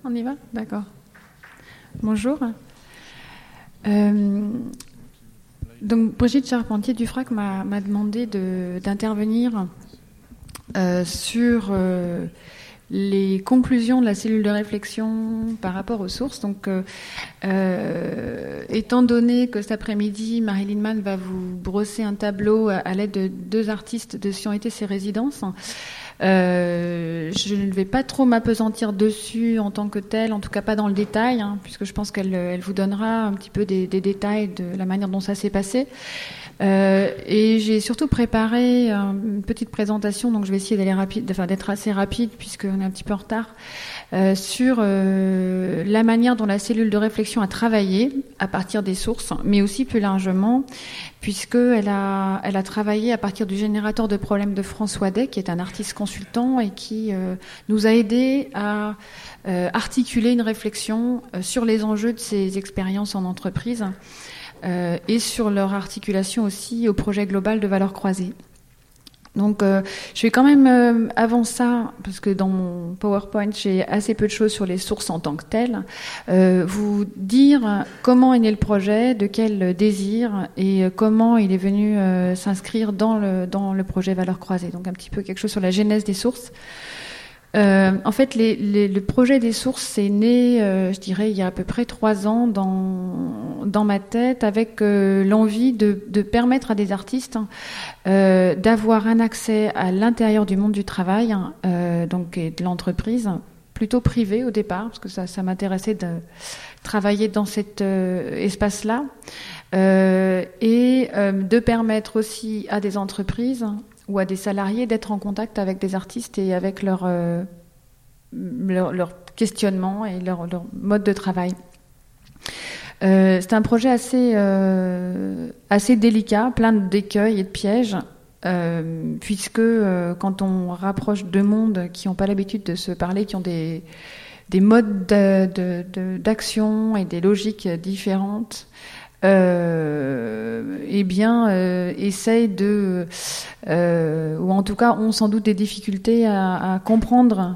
On y va ? D'accord. Bonjour. Donc Brigitte Charpentier-Dufrac m'a demandé d'intervenir sur les conclusions de la cellule de réflexion par rapport aux sources. Donc, étant donné que cet après-midi, Marilyn Mann va vous brosser un tableau à l'aide de 2 artistes de Ce qui ont été ses résidences, je ne vais pas trop m'apesantir dessus en tant que telle, en tout cas pas dans le détail, puisque je pense qu'elle vous donnera un petit peu des détails de la manière dont ça s'est passé. Et j'ai surtout préparé une petite présentation, donc je vais essayer d'être assez rapide puisqu'on est un petit peu en retard, sur la manière dont la cellule de réflexion a travaillé à partir des sources, mais aussi plus largement, puisqu'elle a travaillé à partir du générateur de problèmes de François Day, qui est un artiste consultant et qui nous a aidé à articuler une réflexion sur les enjeux de ces expériences en entreprise. Et sur leur articulation aussi au projet global de valeurs croisées. Donc je vais quand même, avant ça, parce que dans mon PowerPoint, j'ai assez peu de choses sur les sources en tant que telles, vous dire comment est né le projet, de quel désir, et comment il est venu s'inscrire dans le projet valeurs croisées. Donc un petit peu quelque chose sur la genèse des sources. En fait, le projet des sources c'est né, je dirais, il y a à peu près 3 ans dans ma tête, avec l'envie de permettre à des artistes d'avoir un accès à l'intérieur du monde du travail, donc et de l'entreprise, plutôt privé au départ, parce que ça m'intéressait de travailler dans cet espace-là, et de permettre aussi à des entreprises ou à des salariés d'être en contact avec des artistes et avec leur questionnement et leur mode de travail. C'est un projet assez délicat, plein d'écueils et de pièges, puisque quand on rapproche 2 mondes qui n'ont pas l'habitude de se parler, qui ont des modes d'action et des logiques différentes, essaye ou en tout cas ont sans doute des difficultés à comprendre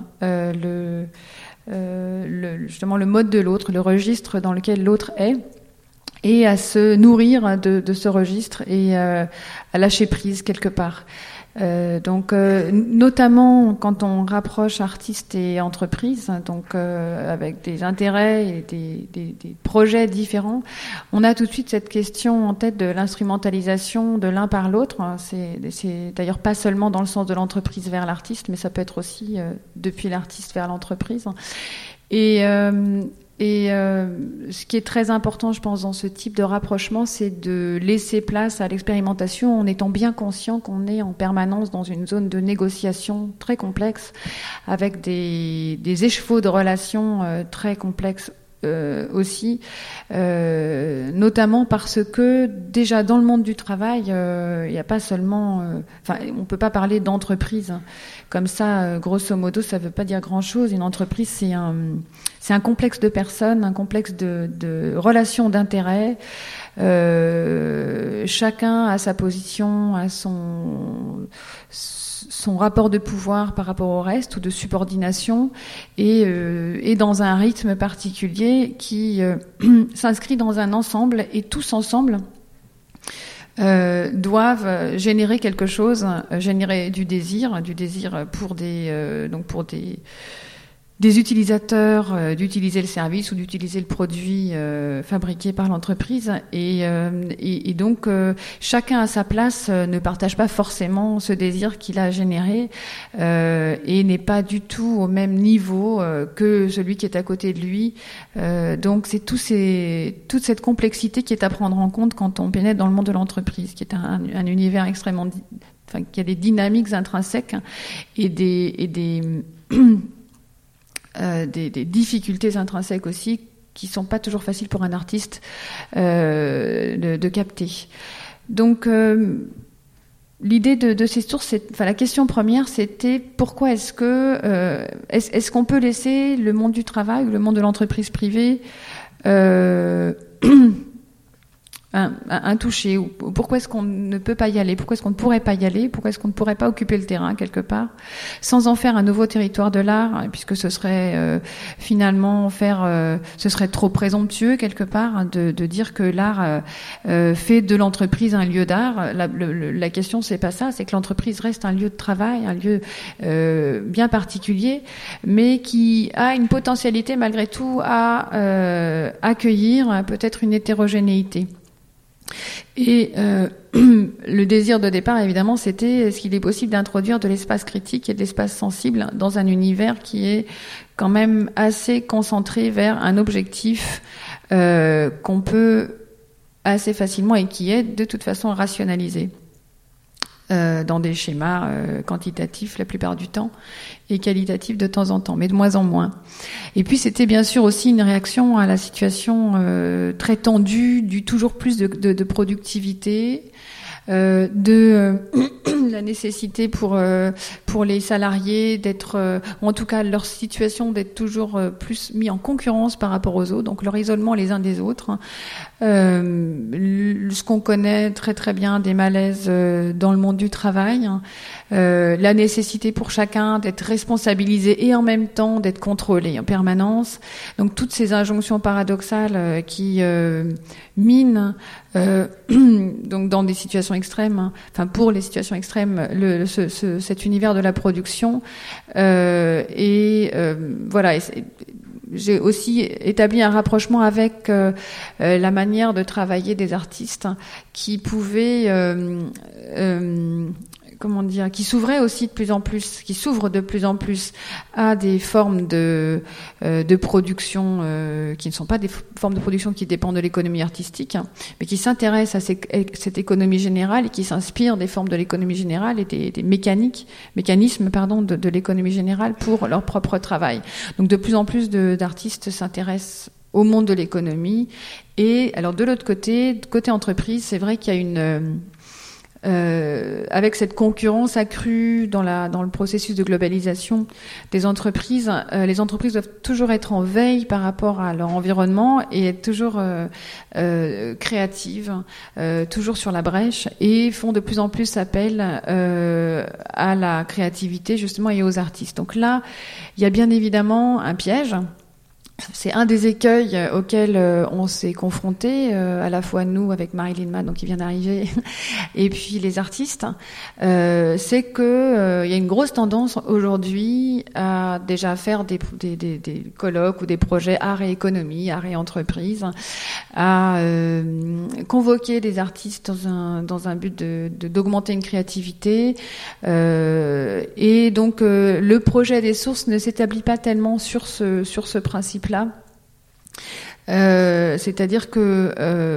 justement le mode de l'autre, le registre dans lequel l'autre est, et à se nourrir de ce registre et à lâcher prise quelque part. Notamment quand on rapproche artistes et entreprises, donc avec des intérêts et des projets différents, on a tout de suite cette question en tête de l'instrumentalisation de l'un par l'autre. C'est d'ailleurs pas seulement dans le sens de l'entreprise vers l'artiste, mais ça peut être aussi depuis l'artiste vers l'entreprise. Et ce qui est très important, je pense, dans ce type de rapprochement, c'est de laisser place à l'expérimentation en étant bien conscient qu'on est en permanence dans une zone de négociation très complexe, avec des échevaux de relations très complexes aussi, notamment parce que déjà dans le monde du travail, il n'y a pas seulement, on peut pas parler d'entreprise comme ça, grosso modo, ça veut pas dire grand-chose. Une entreprise, c'est un complexe de personnes, un complexe de relations d'intérêt. Chacun a sa position, a son rapport de pouvoir par rapport au reste, ou de subordination, et dans un rythme particulier qui s'inscrit dans un ensemble, et tous ensemble doivent générer quelque chose, générer du désir pour des utilisateurs d'utiliser le service ou d'utiliser le produit fabriqué par l'entreprise, et donc chacun à sa place ne partage pas forcément ce désir qu'il a généré, et n'est pas du tout au même niveau que celui qui est à côté de lui. Donc c'est toute cette complexité qui est à prendre en compte quand on pénètre dans le monde de l'entreprise, qui est un univers extrêmement, qui a des dynamiques intrinsèques et des difficultés intrinsèques aussi, qui sont pas toujours faciles pour un artiste de capter. Donc l'idée de ces sources, la question première, c'était pourquoi est-ce qu'on peut laisser le monde du travail ou le monde de l'entreprise privée un toucher, ou pourquoi est-ce qu'on ne peut pas y aller, pourquoi est-ce qu'on ne pourrait pas y aller, pourquoi est-ce qu'on ne pourrait pas occuper le terrain quelque part, sans en faire un nouveau territoire de l'art, puisque ce serait finalement ce serait trop présomptueux quelque part de dire que l'art fait de l'entreprise un lieu d'art. La question c'est pas ça, c'est que l'entreprise reste un lieu de travail, un lieu bien particulier, mais qui a une potentialité malgré tout à accueillir peut-être une hétérogénéité. Et le désir de départ, évidemment, c'était est-ce qu'il est possible d'introduire de l'espace critique et de l'espace sensible dans un univers qui est quand même assez concentré vers un objectif qu'on peut assez facilement et qui est de toute façon rationalisé dans des schémas quantitatifs la plupart du temps et qualitatifs de temps en temps, mais de moins en moins. Et puis c'était bien sûr aussi une réaction à la situation très tendue du toujours plus de productivité, la nécessité pour les salariés d'être, ou en tout cas leur situation d'être toujours plus mis en concurrence par rapport aux autres, donc leur isolement les uns des autres. Ce qu'on connaît très très bien des malaises dans le monde du travail, la nécessité pour chacun d'être responsabilisé et en même temps d'être contrôlé en permanence. Donc toutes ces injonctions paradoxales qui minent donc dans des situations extrêmes, enfin pour les situations extrêmes, cet univers de la production voilà. J'ai aussi établi un rapprochement avec la manière de travailler des artistes qui pouvaient qui s'ouvraient aussi de plus en plus, qui s'ouvrent de plus en plus à des formes de production qui ne sont pas des formes de production qui dépendent de l'économie artistique, mais qui s'intéressent à cette économie générale et qui s'inspirent des formes de l'économie générale et des mécanismes de l'économie générale pour leur propre travail. Donc de plus en plus d'artistes s'intéressent au monde de l'économie. Et alors de l'autre côté entreprise, c'est vrai qu'il y a une avec cette concurrence accrue dans le processus de globalisation des entreprises, les entreprises doivent toujours être en veille par rapport à leur environnement et être toujours créatives, toujours sur la brèche, et font de plus en plus appel à la créativité justement et aux artistes. Donc là, il y a bien évidemment un piège. C'est un des écueils auxquels on s'est confronté, à la fois nous avec Marilyn Mann, donc qui vient d'arriver, et puis les artistes. C'est que il y a une grosse tendance aujourd'hui à déjà faire des colloques ou des projets art et économie, art et entreprise, à convoquer des artistes dans un but d'augmenter une créativité. Et donc le projet des sources ne s'établit pas tellement sur ce principe-là. C'est-à-dire que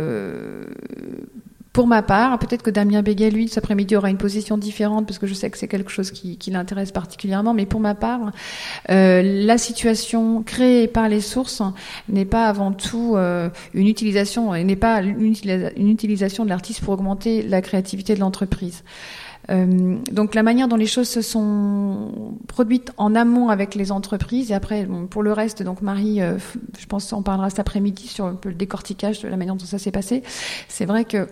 pour ma part, peut-être que Damien Béguet, lui, cet après-midi aura une position différente parce que je sais que c'est quelque chose qui l'intéresse particulièrement, mais pour ma part, la situation créée par les sources n'est pas avant tout une utilisation de l'artiste pour augmenter la créativité de l'entreprise. Donc la manière dont les choses se sont produites en amont avec les entreprises, et après pour le reste, donc Marie, je pense qu'on parlera cet après-midi sur un peu le décortiquage de la manière dont ça s'est passé. C'est vrai que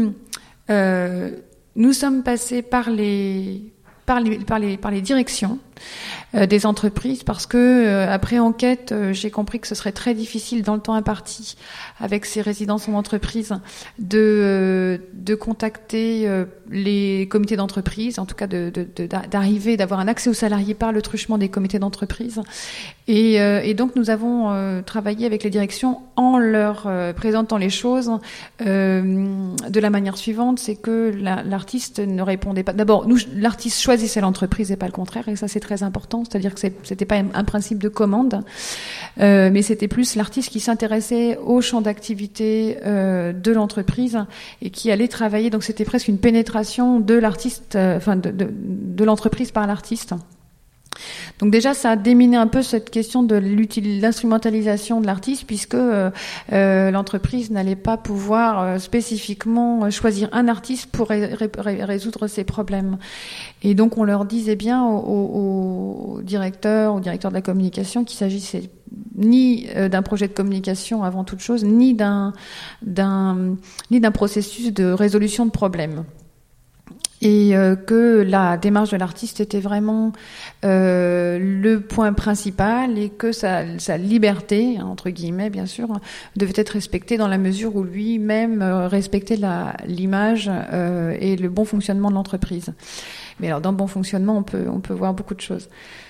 nous sommes passés par les directions des entreprises parce que après enquête, j'ai compris que ce serait très difficile dans le temps imparti avec ces résidences en entreprise de contacter les comités d'entreprise, en tout cas d'arriver, d'avoir un accès aux salariés par le truchement des comités d'entreprise. Et donc nous avons travaillé avec les directions en leur présentant les choses de la manière suivante, c'est que l'artiste ne répondait pas. D'abord, l'artiste choisissait l'entreprise et pas le contraire, et ça c'est très important, c'est-à-dire que c'était pas un principe de commande, mais c'était plus l'artiste qui s'intéressait au champ d'activité de l'entreprise et qui allait travailler. Donc c'était presque une pénétration de l'artiste, de l'entreprise par l'artiste. Donc déjà, ça a déminé un peu cette question de l'instrumentalisation de l'artiste, puisque l'entreprise n'allait pas pouvoir spécifiquement choisir un artiste pour résoudre ses problèmes. Et donc on leur disait bien aux directeurs de la communication qu'il s'agissait ni d'un projet de communication avant toute chose, ni d'un processus de résolution de problèmes. Et que la démarche de l'artiste était vraiment le point principal, et que sa liberté, entre guillemets bien sûr, devait être respectée dans la mesure où lui-même respectait l'image et le bon fonctionnement de l'entreprise. Mais alors dans le bon fonctionnement, on peut voir beaucoup de choses.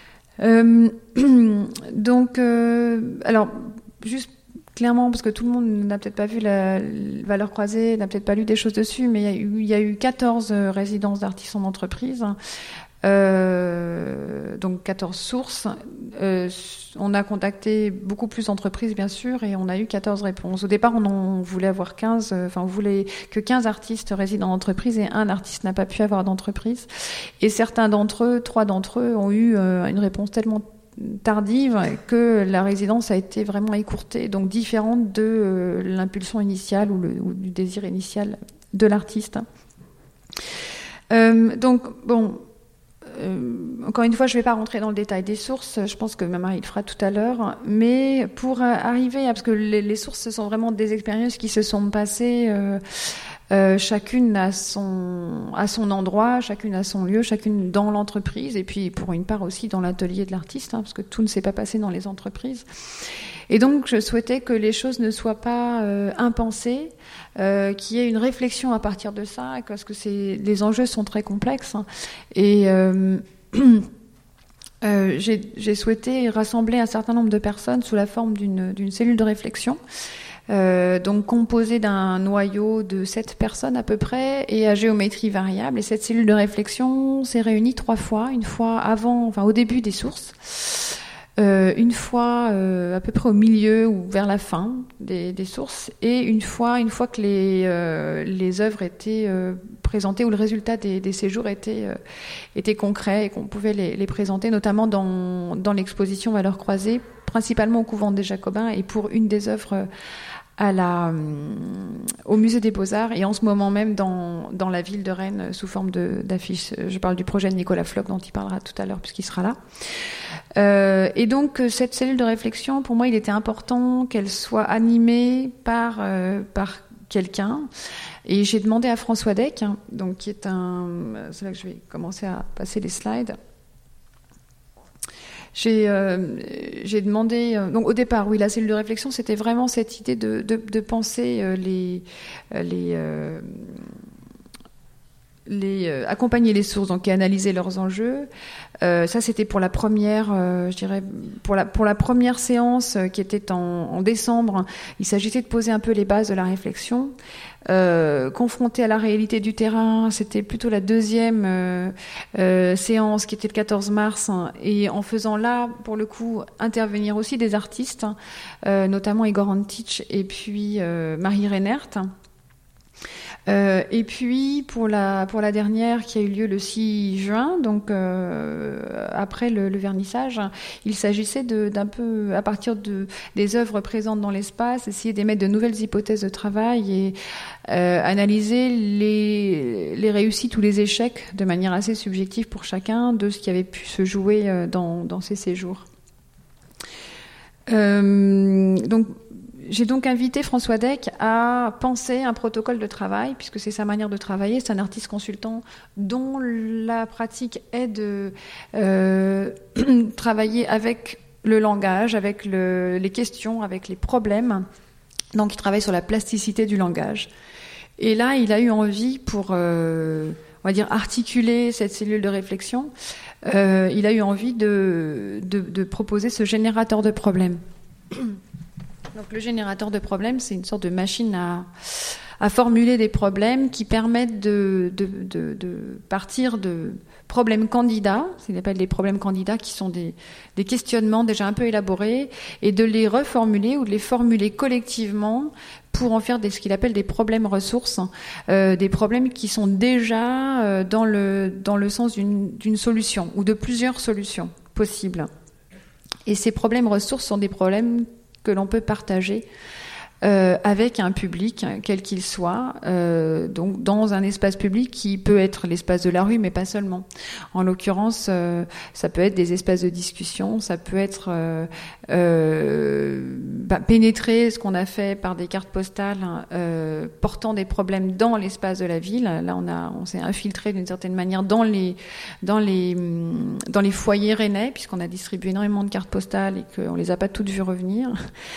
Donc, alors juste clairement, parce que tout le monde n'a peut-être pas vu la valeur croisée, n'a peut-être pas lu des choses dessus, mais il y a eu 14 résidences d'artistes en entreprise, donc 14 sources. On a contacté beaucoup plus d'entreprises, bien sûr, et on a eu 14 réponses. Au départ, on voulait avoir 15, on voulait que 15 artistes résident en entreprise, et un artiste n'a pas pu avoir d'entreprise. Et certains d'entre eux, 3 d'entre eux, ont eu une réponse tellement tardive que la résidence a été vraiment écourtée, donc différente de l'impulsion initiale ou du désir initial de l'artiste. Donc bon, encore une fois, je ne vais pas rentrer dans le détail des sources, je pense que Marie le fera tout à l'heure, mais pour arriver parce que les sources, ce sont vraiment des expériences qui se sont passées chacune à son endroit, chacune à son lieu, chacune dans l'entreprise, et puis pour une part aussi dans l'atelier de l'artiste, parce que tout ne s'est pas passé dans les entreprises. Et donc je souhaitais que les choses ne soient pas impensées, qu'il y ait une réflexion à partir de ça, parce que les enjeux sont très complexes, et j'ai souhaité rassembler un certain nombre de personnes sous la forme d'une cellule de réflexion, donc composée d'un noyau de 7 personnes à peu près, et à géométrie variable. Et cette cellule de réflexion s'est réunie 3 fois, une fois au début des sources, une fois à peu près au milieu ou vers la fin des sources, et une fois que les œuvres étaient présentées, ou le résultat des séjours était concret et qu'on pouvait les présenter, notamment dans l'exposition Valeurs croisées, principalement au couvent des Jacobins, et pour une des œuvres au musée des Beaux-Arts, et en ce moment même dans la ville de Rennes sous forme d'affiches. Je parle du projet de Nicolas Floch dont il parlera tout à l'heure puisqu'il sera là. Et donc cette cellule de réflexion, pour moi, il était important qu'elle soit animée par quelqu'un. Et j'ai demandé à François Deck, donc qui est c'est là que je vais commencer à passer les slides. J'ai demandé, donc au départ, oui, la cellule de réflexion, c'était vraiment cette idée de penser accompagner les sources, donc et analyser leurs enjeux. Ça, c'était pour la première, je dirais, pour la première séance qui était en décembre. Il s'agissait de poser un peu les bases de la réflexion. Confronté à la réalité du terrain, c'était plutôt la deuxième séance qui était le 14 mars, et en faisant là, pour le coup, intervenir aussi des artistes, notamment Igor Antic et puis Marie Reinert. Et puis pour la dernière qui a eu lieu le 6 juin, donc après le vernissage, il s'agissait d'un peu, à partir des œuvres présentes dans l'espace, essayer d'émettre de nouvelles hypothèses de travail et analyser les réussites ou les échecs de manière assez subjective pour chacun de ce qui avait pu se jouer dans ces séjours. J'ai donc invité François Deck à penser un protocole de travail, puisque c'est sa manière de travailler. C'est un artiste consultant dont la pratique est de travailler avec le langage, avec les questions, avec les problèmes. Donc il travaille sur la plasticité du langage. Et là, il a eu envie, pour on va dire articuler cette cellule de réflexion, il a eu envie de proposer ce générateur de problèmes. Donc le générateur de problèmes, c'est une sorte de machine à formuler des problèmes qui permettent de partir de problèmes candidats, ce qu'on appelle des problèmes candidats, qui sont des questionnements déjà un peu élaborés, et de les reformuler ou de les formuler collectivement pour en faire ce qu'il appelle des problèmes ressources, des problèmes qui sont déjà dans le sens d'une solution ou de plusieurs solutions possibles. Et ces problèmes ressources sont des problèmes que l'on peut partager avec un public, quel qu'il soit, donc dans un espace public qui peut être l'espace de la rue, mais pas seulement. En l'occurrence, ça peut être des espaces de discussion, ça peut être pénétrer ce qu'on a fait par des cartes postales portant des problèmes dans l'espace de la ville. Là, on s'est infiltré d'une certaine manière dans les foyers rennais, puisqu'on a distribué énormément de cartes postales et qu'on les a pas toutes vues revenir.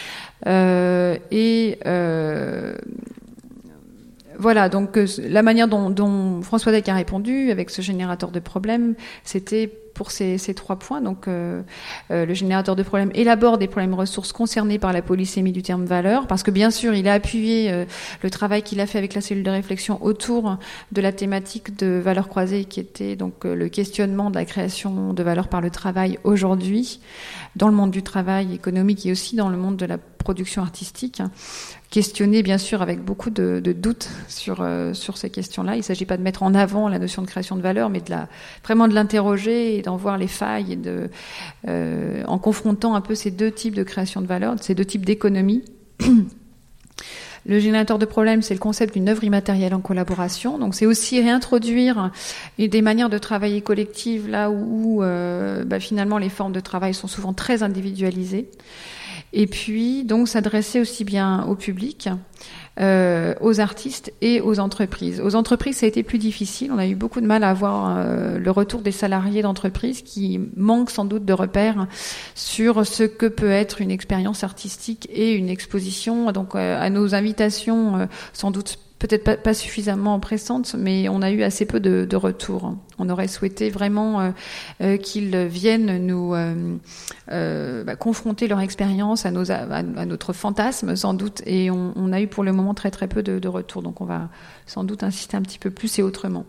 Voilà, donc la manière dont François Dec a répondu avec ce générateur de problèmes, c'était pour ces 3 points. Donc le générateur de problèmes élabore des problèmes ressources concernés par la polysémie du terme valeur, parce que bien sûr, il a appuyé le travail qu'il a fait avec la cellule de réflexion autour de la thématique de valeurs croisées, qui était donc le questionnement de la création de valeur par le travail aujourd'hui, dans le monde du travail économique et aussi dans le monde de la production artistique. Questionner bien sûr avec beaucoup de doutes sur ces questions-là. Il ne s'agit pas de mettre en avant la notion de création de valeur, mais vraiment de l'interroger et d'en voir les failles, et en confrontant un peu ces 2 types de création de valeur, ces 2 types d'économie. Le générateur de problèmes, c'est le concept d'une œuvre immatérielle en collaboration. Donc c'est aussi réintroduire des manières de travailler collectives là où finalement les formes de travail sont souvent très individualisées. Et puis, donc, s'adresser aussi bien au public, aux artistes et aux entreprises. Aux entreprises, ça a été plus difficile. On a eu beaucoup de mal à avoir le retour des salariés d'entreprise qui manquent sans doute de repères sur ce que peut être une expérience artistique et une exposition. Donc, à nos invitations, sans doute peut-être pas suffisamment pressantes, mais on a eu assez peu de retours. On aurait souhaité vraiment qu'ils viennent nous confronter leur expérience à notre fantasme, sans doute, et on a eu pour le moment très très peu de retours. Donc on va sans doute insister un petit peu plus et autrement.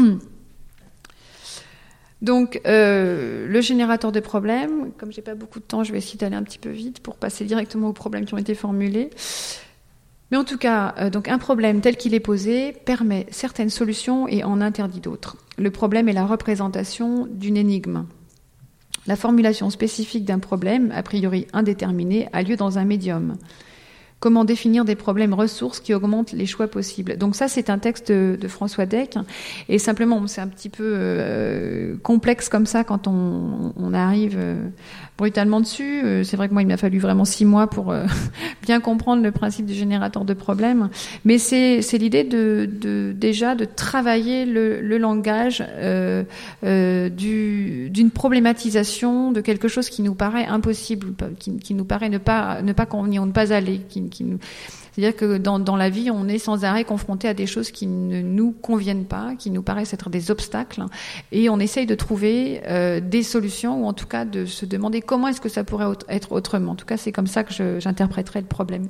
Donc le générateur de problèmes, comme j'ai pas beaucoup de temps, je vais essayer d'aller un petit peu vite pour passer directement aux problèmes qui ont été formulés. Mais en tout cas, donc un problème tel qu'il est posé permet certaines solutions et en interdit d'autres. Le problème est la représentation d'une énigme. La formulation spécifique d'un problème, a priori indéterminé, a lieu dans un médium. Comment définir des problèmes ressources qui augmentent les choix possibles. Donc ça, c'est un texte de François Dec. Et simplement, c'est un petit peu complexe comme ça quand on arrive brutalement dessus. C'est vrai que moi, il m'a fallu vraiment 6 mois pour bien comprendre le principe du générateur de problèmes. Mais c'est l'idée déjà de travailler le langage d'une problématisation de quelque chose qui nous paraît impossible, qui nous paraît ne pas convenir, ne pas aller, c'est-à-dire que dans la vie, on est sans arrêt confronté à des choses qui ne nous conviennent pas, qui nous paraissent être des obstacles, et on essaye de trouver des solutions, ou en tout cas de se demander comment est-ce que ça pourrait être autrement. En tout cas, c'est comme ça que j'interpréterais le problème.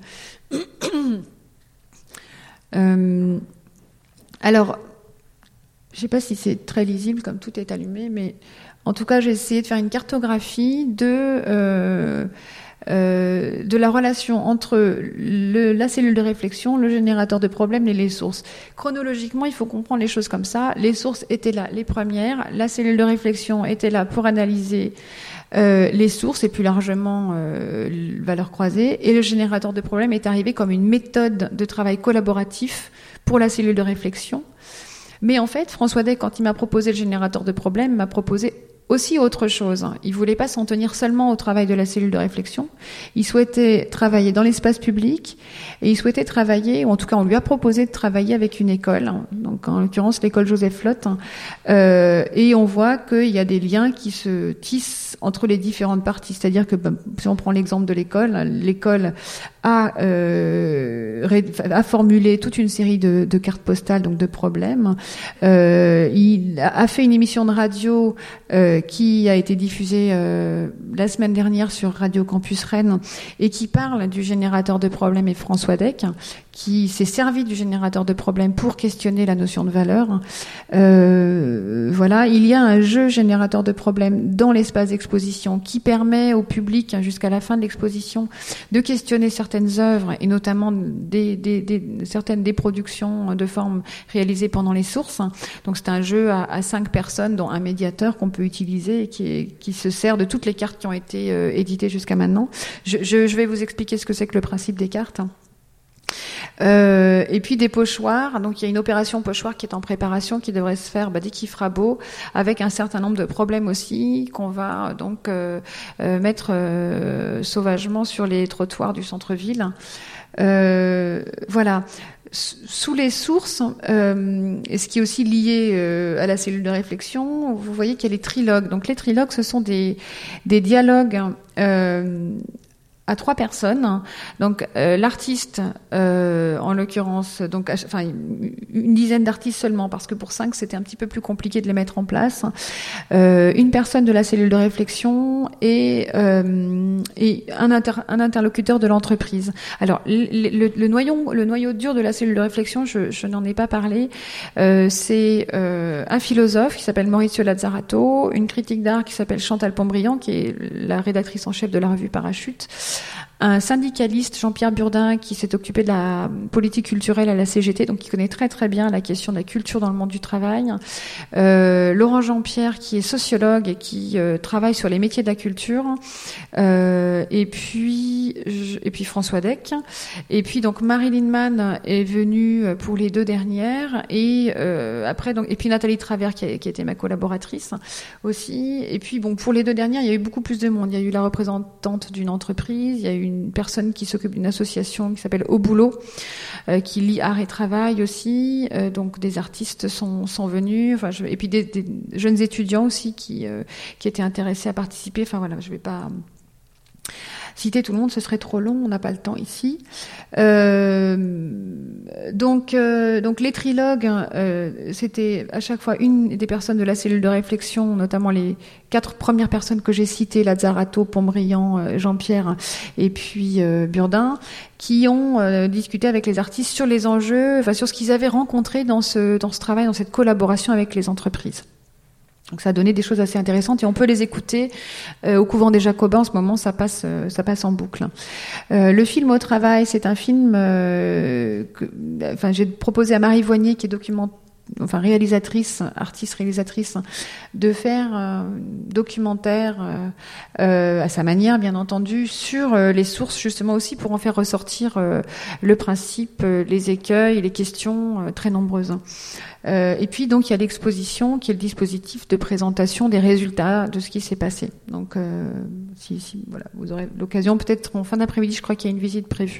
Alors, je ne sais pas si c'est très lisible, comme tout est allumé, mais en tout cas, j'ai essayé de faire une cartographie de la relation entre la cellule de réflexion, le générateur de problèmes et les sources. Chronologiquement, il faut comprendre les choses comme ça. Les sources étaient là, les premières. La cellule de réflexion était là pour analyser les sources et plus largement valeurs croisées. Et le générateur de problèmes est arrivé comme une méthode de travail collaboratif pour la cellule de réflexion. Mais en fait, François Dec, quand il m'a proposé le générateur de problèmes, m'a proposé aussi autre chose. Il voulait pas s'en tenir seulement au travail de la cellule de réflexion. Il souhaitait travailler dans l'espace public et il souhaitait travailler, ou en tout cas on lui a proposé de travailler avec une école, donc en l'occurrence l'école Joseph Flotte, et on voit qu'il y a des liens qui se tissent entre les différentes parties. C'est-à-dire que si on prend l'exemple de l'école a formulé toute une série de cartes postales, donc de problèmes. Il a fait une émission de radio qui a été diffusée la semaine dernière sur Radio Campus Rennes et qui parle du générateur de problèmes, et François Dec, qui s'est servi du générateur de problèmes pour questionner la notion de valeur. Voilà, il y a un jeu générateur de problèmes dans l'espace d'exposition qui permet au public, jusqu'à la fin de l'exposition, de questionner certaines œuvres et notamment certaines des productions de forme réalisées pendant les sources. Donc c'est un jeu à 5 personnes, dont un médiateur qu'on peut utiliser et qui se sert de toutes les cartes qui ont été éditées jusqu'à maintenant. Je vais vous expliquer ce que c'est que le principe des cartes. Et puis des pochoirs. Donc il y a une opération pochoir qui est en préparation, qui devrait se faire dès qu'il fera beau, avec un certain nombre de problèmes aussi qu'on va donc mettre sauvagement sur les trottoirs du centre-ville. Voilà. Sous les sources, et ce qui est aussi lié à la cellule de réflexion, vous voyez qu'il y a les trilogues. Donc les trilogues, ce sont des dialogues à 3 personnes. Donc l'artiste, en l'occurrence, donc enfin une dizaine d'artistes seulement, parce que pour 5 c'était un petit peu plus compliqué de les mettre en place. Une personne de la cellule de réflexion et un interlocuteur de l'entreprise. Alors le noyau dur de la cellule de réflexion, je n'en ai pas parlé. C'est un philosophe qui s'appelle Maurizio Lazzarato, une critique d'art qui s'appelle Chantal Pombriand, qui est la rédactrice en chef de la revue Parachute, un syndicaliste, Jean-Pierre Burdin, qui s'est occupé de la politique culturelle à la CGT, donc qui connaît très très bien la question de la culture dans le monde du travail. Laurent Jean-Pierre, qui est sociologue et qui travaille sur les métiers de la culture. Et puis François Deck. Et puis donc Marilyn Mann est venue pour les 2 dernières. Et après donc, et puis Nathalie Travers qui a été ma collaboratrice aussi. Et puis bon, pour les 2 dernières, il y a eu beaucoup plus de monde. Il y a eu la représentante d'une entreprise, il y a eu une personne qui s'occupe d'une association qui s'appelle Au Boulot, qui lie art et travail aussi. Donc des artistes sont venus. Enfin, et puis des jeunes étudiants aussi qui étaient intéressés à participer. Enfin voilà, je vais pas citer tout le monde, ce serait trop long, on n'a pas le temps ici. Donc les trilogues, c'était à chaque fois une des personnes de la cellule de réflexion, notamment les 4 premières personnes que j'ai citées, Lazzarato, Pombriand, Jean-Pierre et puis Burdin, qui ont discuté avec les artistes sur les enjeux, enfin sur ce qu'ils avaient rencontré dans ce travail, dans cette collaboration avec les entreprises. Donc ça a donné des choses assez intéressantes et on peut les écouter au Couvent des Jacobins. En ce moment, ça passe en boucle. Le film Au travail, c'est un film j'ai proposé à Marie Voignier, qui est artiste réalisatrice, de faire un documentaire à sa manière, bien entendu, sur les sources, justement aussi pour en faire ressortir le principe, les écueils, les questions très nombreuses. Et puis donc il y a l'exposition qui est le dispositif de présentation des résultats de ce qui s'est passé. Donc voilà, vous aurez l'occasion peut-être en fin d'après-midi, je crois qu'il y a une visite prévue.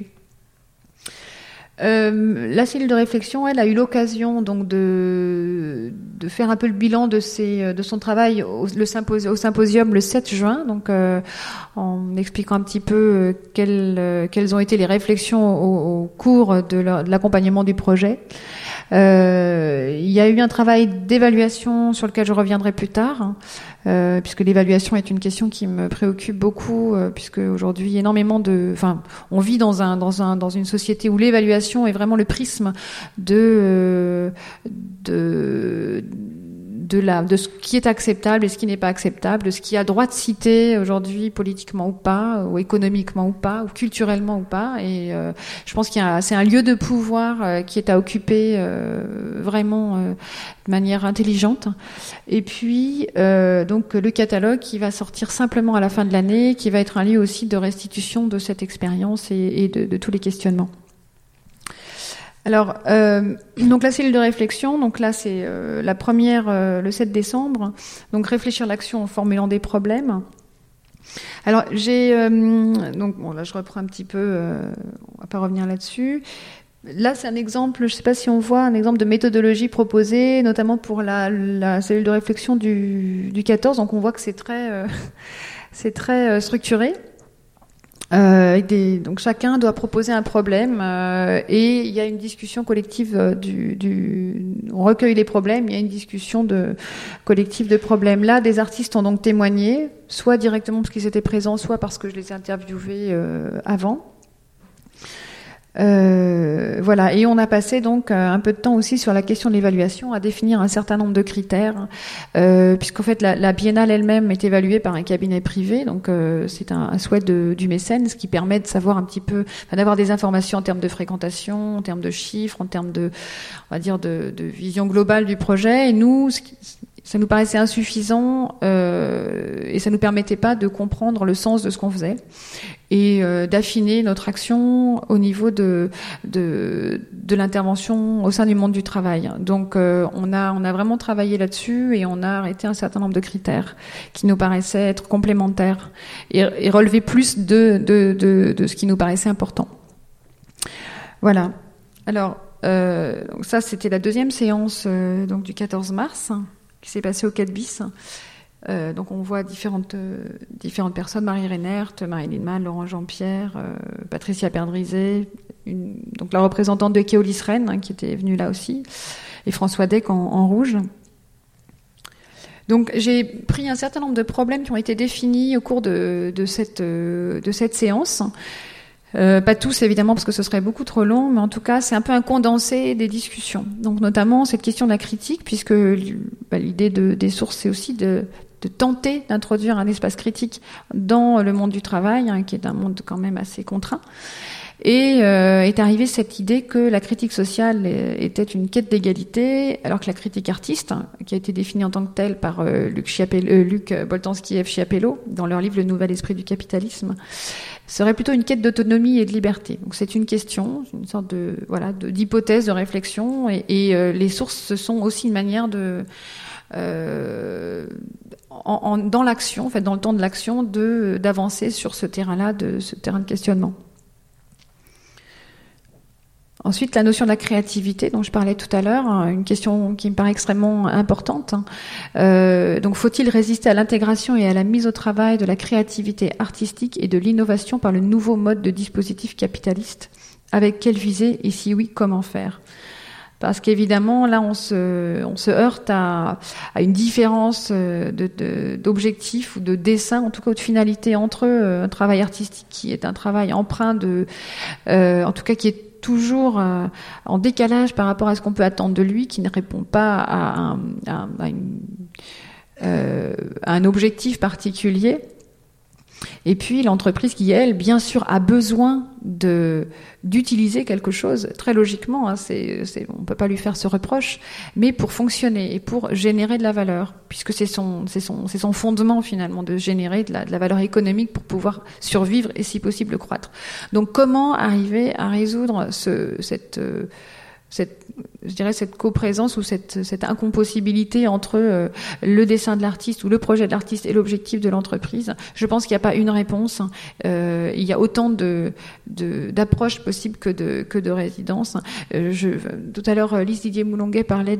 La cellule de réflexion, elle a eu l'occasion donc de faire un peu le bilan de son travail au symposium le 7 juin, donc en expliquant un petit peu quelles ont été les réflexions au cours de l'accompagnement du projet. Il y a eu un travail d'évaluation sur lequel je reviendrai plus tard, puisque l'évaluation est une question qui me préoccupe beaucoup, puisque aujourd'hui on vit dans une société où l'évaluation est vraiment le prisme de ce qui est acceptable et ce qui n'est pas acceptable, de ce qui a droit de citer aujourd'hui politiquement ou pas, ou économiquement ou pas, ou culturellement ou pas. Et je pense c'est un lieu de pouvoir qui est à occuper vraiment de manière intelligente. Et puis donc le catalogue qui va sortir simplement à la fin de l'année, qui va être un lieu aussi de restitution de cette expérience et de tous les questionnements. Alors, donc la cellule de réflexion, donc là c'est la première le 7 décembre, donc réfléchir l'action en formulant des problèmes. Alors donc bon là je reprends un petit peu, on va pas revenir là-dessus. Là c'est un exemple, je sais pas si on voit un exemple de méthodologie proposée, notamment pour la cellule de réflexion du 14, donc on voit que c'est très structuré. Donc chacun doit proposer un problème et il y a une discussion collective on recueille les problèmes, il y a une discussion collective de problèmes. Là, des artistes ont donc témoigné, soit directement parce qu'ils étaient présents, soit parce que je les ai interviewés avant. Voilà, et on a passé donc un peu de temps aussi sur la question de l'évaluation, à définir un certain nombre de critères, puisqu'en fait la biennale elle-même est évaluée par un cabinet privé, donc c'est un souhait du mécène, ce qui permet de savoir un petit peu, d'avoir des informations en termes de fréquentation, en termes de chiffres, en termes de vision globale du projet. Et nous, Ça nous paraissait insuffisant et ça nous permettait pas de comprendre le sens de ce qu'on faisait et d'affiner notre action au niveau de l'intervention au sein du monde du travail. Donc on a vraiment travaillé là-dessus et on a arrêté un certain nombre de critères qui nous paraissaient être complémentaires et relever plus de ce qui nous paraissait important. Voilà. Alors donc ça c'était la deuxième séance donc du 14 mars. Qui s'est passé au 4 bis. Donc on voit différentes personnes, Marie Reinert, Marie Lindemann, Laurent Jean-Pierre, Patricia Perdrizet, donc la représentante de Keolis Rennes, qui était venue là aussi, et François Deck en rouge. Donc j'ai pris un certain nombre de problèmes qui ont été définis au cours de cette séance. Pas tous évidemment parce que ce serait beaucoup trop long, mais en tout cas c'est un peu un condensé des discussions. Donc notamment cette question de la critique, puisque l'idée des sources c'est aussi de tenter d'introduire un espace critique dans le monde du travail, qui est un monde quand même assez contraint. Et est arrivée cette idée que la critique sociale était une quête d'égalité, alors que la critique artiste, qui a été définie en tant que telle par Luc Boltanski et F. Chiapello dans leur livre Le Nouvel Esprit du Capitalisme, serait plutôt une quête d'autonomie et de liberté. Donc c'est une question, une sorte d'hypothèse, de réflexion, et les sources ce sont aussi une manière de dans l'action, en fait, dans le temps de l'action, d'avancer sur ce terrain-là, ce terrain de questionnement. Ensuite, la notion de la créativité dont je parlais tout à l'heure, une question qui me paraît extrêmement importante. Donc, faut-il résister à l'intégration et à la mise au travail de la créativité artistique et de l'innovation par le nouveau mode de dispositif capitaliste? Avec quelle visée et si oui, comment faire? Parce qu'évidemment, là, on se heurte à une différence d'objectifs ou de dessin, en tout cas, ou de finalité entre un travail artistique qui est un travail empreint en tout cas, qui est toujours en décalage par rapport à ce qu'on peut attendre de lui, qui ne répond pas à un objectif particulier. Et puis l'entreprise qui, elle, bien sûr, a besoin d'utiliser quelque chose, très logiquement, on peut pas lui faire ce reproche, mais pour fonctionner et pour générer de la valeur, puisque c'est son fondement finalement de générer de la valeur économique pour pouvoir survivre et si possible croître. Donc comment arriver à résoudre cette coprésence ou cette incompossibilité entre le dessin de l'artiste ou le projet de l'artiste et l'objectif de l'entreprise. Je pense qu'il n'y a pas une réponse. Il y a autant d'approches possibles que de résidences. Tout à l'heure, Lise Didier-Moulonguet parlait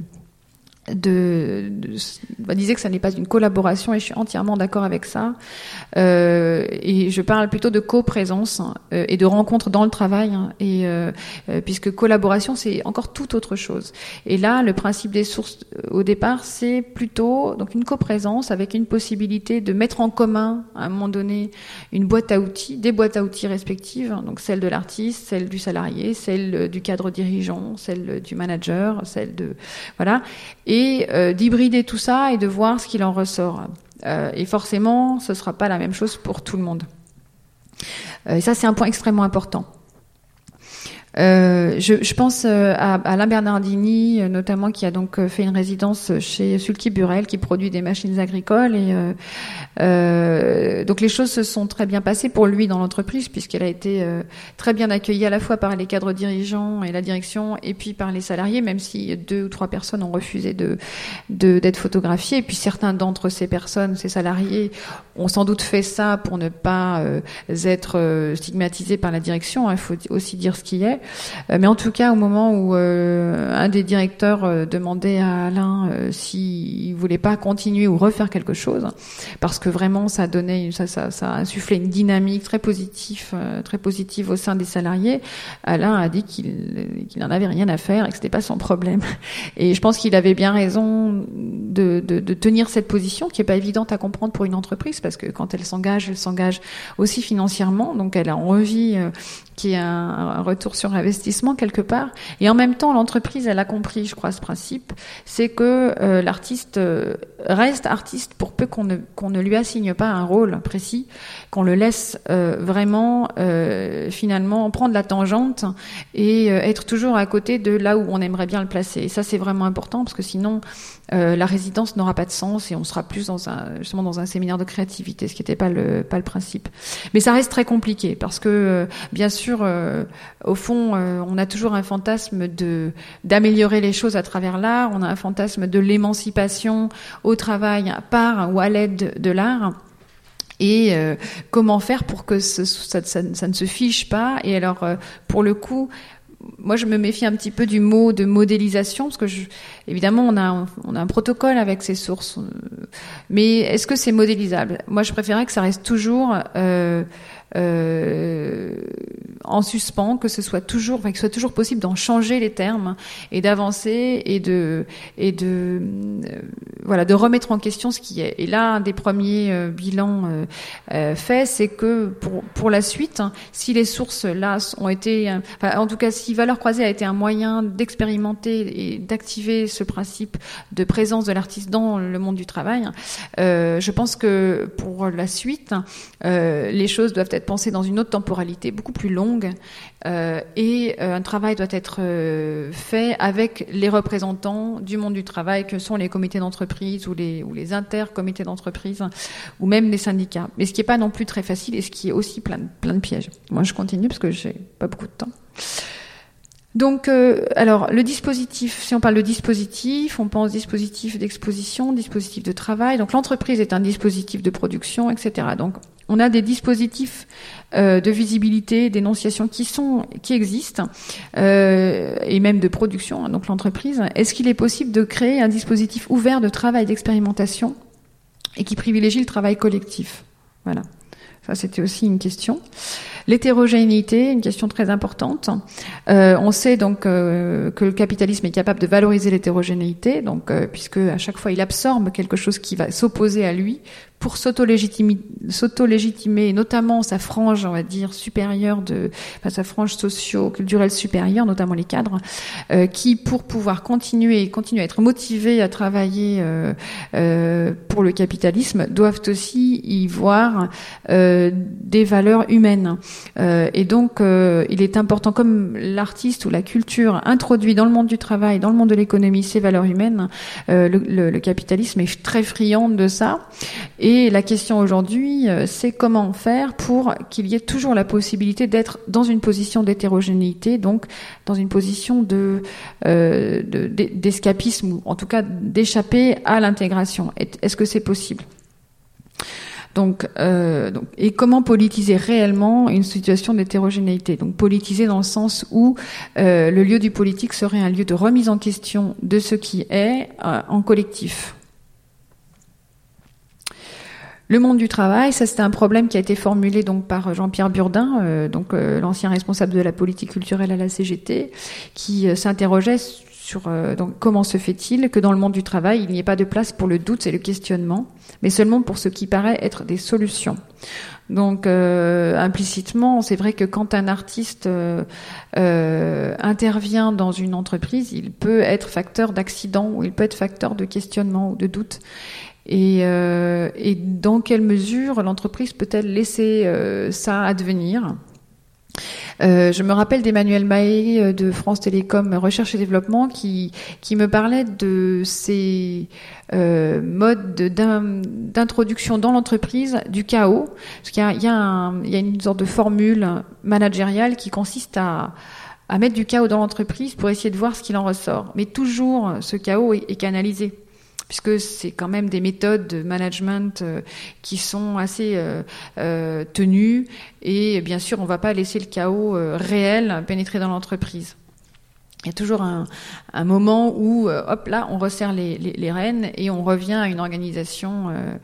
disait que ça n'est pas une collaboration et je suis entièrement d'accord avec ça. Et je parle plutôt de coprésence et de rencontre dans le travail, puisque collaboration c'est encore tout autre chose. Et là, le principe des sources au départ, c'est plutôt donc une coprésence avec une possibilité de mettre en commun à un moment donné une boîte à outils, des boîtes à outils respectives, donc celle de l'artiste, celle du salarié, celle du cadre dirigeant, celle du manager, et d'hybrider tout ça et de voir ce qu'il en ressort. Et forcément, ce sera pas la même chose pour tout le monde. Et ça, c'est un point extrêmement important. Je pense à Alain Bernardini, notamment, qui a donc fait une résidence chez Sulky Burel, qui produit des machines agricoles. Et donc les choses se sont très bien passées pour lui dans l'entreprise, puisqu'elle a été très bien accueillie à la fois par les cadres dirigeants et la direction, et puis par les salariés, même si 2 ou 3 personnes ont refusé d'être photographiées. Et puis certains d'entre ces personnes, ces salariés, ont sans doute fait ça pour ne pas être stigmatisés par la direction. Il faut aussi dire ce qui est. Mais en tout cas, au moment où un des directeurs demandait à Alain s'il voulait pas continuer ou refaire quelque chose, parce que vraiment ça a insufflé une dynamique très positive au sein des salariés, Alain a dit qu'il n'en avait rien à faire et que c'était pas son problème. Et je pense qu'il avait bien raison de tenir cette position qui est pas évidente à comprendre pour une entreprise, parce que quand elle s'engage aussi financièrement, donc elle a envie qu'il y ait un retour sur surinvestissement quelque part. Et en même temps, l'entreprise, elle a compris, je crois, ce principe, c'est que l'artiste reste artiste pour peu qu'on ne lui assigne pas un rôle précis, qu'on le laisse vraiment finalement prendre la tangente et être toujours à côté de là où on aimerait bien le placer. Et ça, c'est vraiment important parce que sinon, la résidence n'aura pas de sens et on sera plus justement dans un séminaire de créativité, ce qui n'était pas le principe. Mais ça reste très compliqué parce que bien sûr, au fond, on a toujours un fantasme d'améliorer les choses à travers l'art. On a un fantasme de l'émancipation au travail par ou à l'aide de l'art. Et comment faire pour que ça ne se fiche pas. Et alors, pour le coup, moi, je me méfie un petit peu du mot de modélisation, parce que évidemment, on a un protocole avec ces sources. Mais est-ce que c'est modélisable ? Moi, je préférerais que ça reste toujours en suspens, que ce soit toujours, que ce soit toujours possible d'en changer les termes et d'avancer et de remettre en question ce qui est. Et là, un des premiers bilans faits, c'est que pour la suite, si les sources là ont été, en tout cas, si Valeurs Croisées a été un moyen d'expérimenter et d'activer ce principe de présence de l'artiste dans le monde du travail, je pense que pour la suite, les choses doivent être pensées dans une autre temporalité, beaucoup plus longue, et un travail doit être fait avec les représentants du monde du travail, que sont les comités d'entreprise ou les intercomités d'entreprise, ou même les syndicats. Mais ce qui n'est pas non plus très facile et ce qui est aussi plein de pièges. Moi, je continue parce que j'ai pas beaucoup de temps. Donc, alors, le dispositif, si on parle de dispositif, on pense dispositif d'exposition, dispositif de travail. Donc, l'entreprise est un dispositif de production, etc. Donc, on a des dispositifs de visibilité, d'énonciation qui existent, et même de production, hein, donc l'entreprise. Est-ce qu'il est possible de créer un dispositif ouvert de travail d'expérimentation et qui privilégie le travail collectif ? Voilà. Ça, c'était aussi une question. L'hétérogénéité, une question très importante. On sait donc que le capitalisme est capable de valoriser l'hétérogénéité, donc puisque à chaque fois il absorbe quelque chose qui va s'opposer à lui pour s'auto-légitimer, notamment sa frange, on va dire, supérieure sa frange socio-culturelle supérieure, notamment les cadres, qui, pour pouvoir continuer à être motivés à travailler pour le capitalisme, doivent aussi y voir des valeurs humaines. Et donc, il est important, comme l'artiste ou la culture introduit dans le monde du travail, dans le monde de l'économie, ces valeurs humaines, le capitalisme est très friand de ça. Et la question aujourd'hui, c'est comment faire pour qu'il y ait toujours la possibilité d'être dans une position d'hétérogénéité, donc dans une position d'escapisme, ou en tout cas d'échapper à l'intégration. Est-ce que c'est possible ? Donc, et comment politiser réellement une situation d'hétérogénéité ? Donc, politiser dans le sens où le lieu du politique serait un lieu de remise en question de ce qui est en collectif. Le monde du travail, ça c'était un problème qui a été formulé donc par Jean-Pierre Burdin, l'ancien responsable de la politique culturelle à la CGT, qui s'interrogeait sur donc comment se fait-il que dans le monde du travail, il n'y ait pas de place pour le doute et le questionnement, mais seulement pour ce qui paraît être des solutions. Donc implicitement, c'est vrai que quand un artiste intervient dans une entreprise, il peut être facteur d'accident ou il peut être facteur de questionnement ou de doute. Et dans quelle mesure l'entreprise peut-elle laisser ça advenir ? Je me rappelle d'Emmanuel Mahé de France Télécom Recherche et Développement qui me parlait de ces modes d'introduction dans l'entreprise du chaos. Parce qu'il y a une sorte de formule managériale qui consiste à mettre du chaos dans l'entreprise pour essayer de voir ce qu'il en ressort. Mais toujours, ce chaos est canalisé, puisque c'est quand même des méthodes de management qui sont assez tenues, et bien sûr, on ne va pas laisser le chaos réel pénétrer dans l'entreprise. Il y a toujours un moment où, hop, là, on resserre les rênes et on revient à une organisation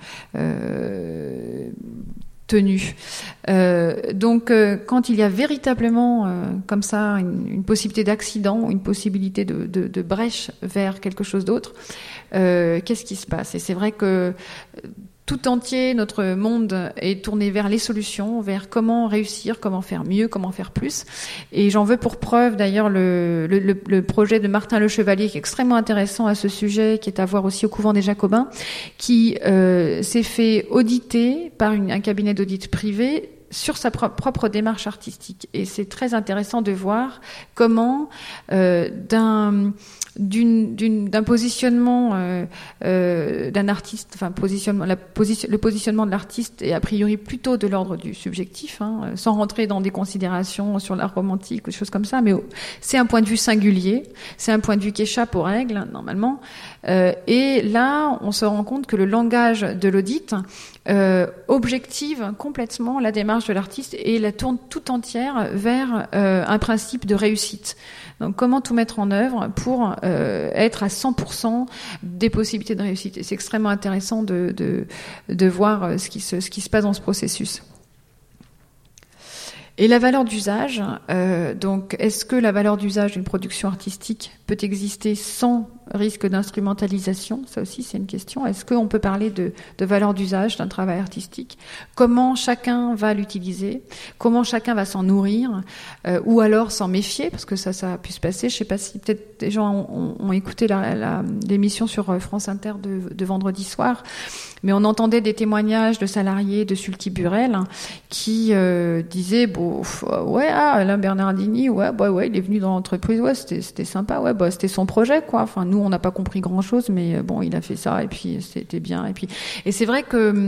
tenue. Donc, quand il y a véritablement comme ça une possibilité d'accident ou une possibilité de brèche vers quelque chose d'autre, qu'est-ce qui se passe ? Et c'est vrai que tout entier, notre monde est tourné vers les solutions, vers comment réussir, comment faire mieux, comment faire plus. Et j'en veux pour preuve d'ailleurs le projet de Martin Le Chevalier, qui est extrêmement intéressant à ce sujet, qui est à voir aussi au couvent des Jacobins, qui s'est fait auditer par un cabinet d'audit privé sur sa propre démarche artistique. Et c'est très intéressant de voir comment d'un positionnement d'un artiste, enfin le positionnement de l'artiste est a priori plutôt de l'ordre du subjectif, sans rentrer dans des considérations sur l'art romantique ou des choses comme ça, mais c'est un point de vue singulier, c'est un point de vue qui échappe aux règles normalement, et là on se rend compte que le langage de l'audit objective complètement la démarche de l'artiste et la tourne tout entière vers un principe de réussite. Donc comment tout mettre en œuvre pour être à 100% des possibilités de réussite. Et c'est extrêmement intéressant de voir ce qui se passe dans ce processus. Et la valeur d'usage, donc est-ce que la valeur d'usage d'une production artistique peut exister sans risque d'instrumentalisation? Ça aussi c'est une question. Est-ce qu'on peut parler de valeur d'usage d'un travail artistique? Comment chacun va l'utiliser? Comment chacun va s'en nourrir? Ou alors s'en méfier? Parce que ça a pu se passer. Je sais pas si peut-être des gens ont écouté l'émission sur France Inter de vendredi soir, mais on entendait des témoignages de salariés de Sulky Burel qui disaient Alain Bernardini, il est venu dans l'entreprise, c'était sympa, c'était son projet, quoi. Enfin, nous, on n'a pas compris grand-chose, mais il a fait ça, et puis c'était bien. Et c'est vrai que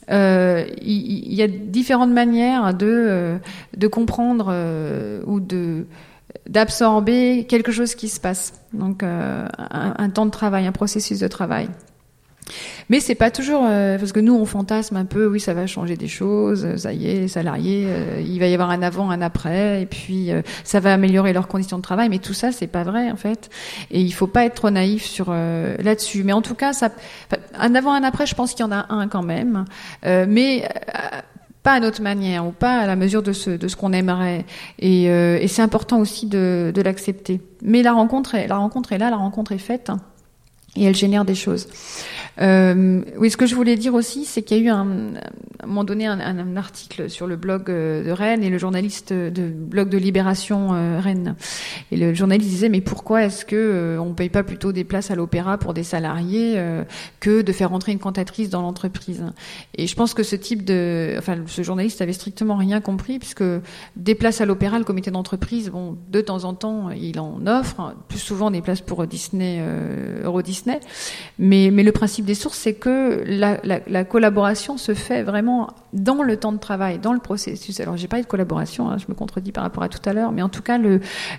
il y a différentes manières de comprendre ou d'absorber quelque chose qui se passe. Donc, un temps de travail, un processus de travail. Mais c'est pas toujours parce que nous on fantasme un peu, oui ça va changer des choses, ça y est, les salariés, il va y avoir un avant, un après, et puis ça va améliorer leurs conditions de travail, mais tout ça c'est pas vrai en fait, et il faut pas être trop naïf sur là-dessus. Mais en tout cas, un avant, un après, je pense qu'il y en a un quand même, mais pas à notre manière ou pas à la mesure de ce qu'on aimerait, et c'est important aussi de l'accepter. Mais la rencontre est là, la rencontre est faite. Et elle génère des choses. Oui, ce que je voulais dire aussi, c'est qu'il y a eu à un moment donné un article sur le blog de Rennes, et le journaliste de blog de Libération Rennes. Et le journaliste disait, mais pourquoi est-ce que on paye pas plutôt des places à l'opéra pour des salariés que de faire entrer une cantatrice dans l'entreprise? Et je pense que ce journaliste avait strictement rien compris, puisque des places à l'opéra, le comité d'entreprise, de temps en temps, il en offre, plus souvent des places pour Disney, Euro Disney. Mais le principe des sources, c'est que la collaboration se fait vraiment dans le temps de travail, dans le processus. Alors, j'ai parlé de collaboration, je me contredis par rapport à tout à l'heure, mais en tout cas,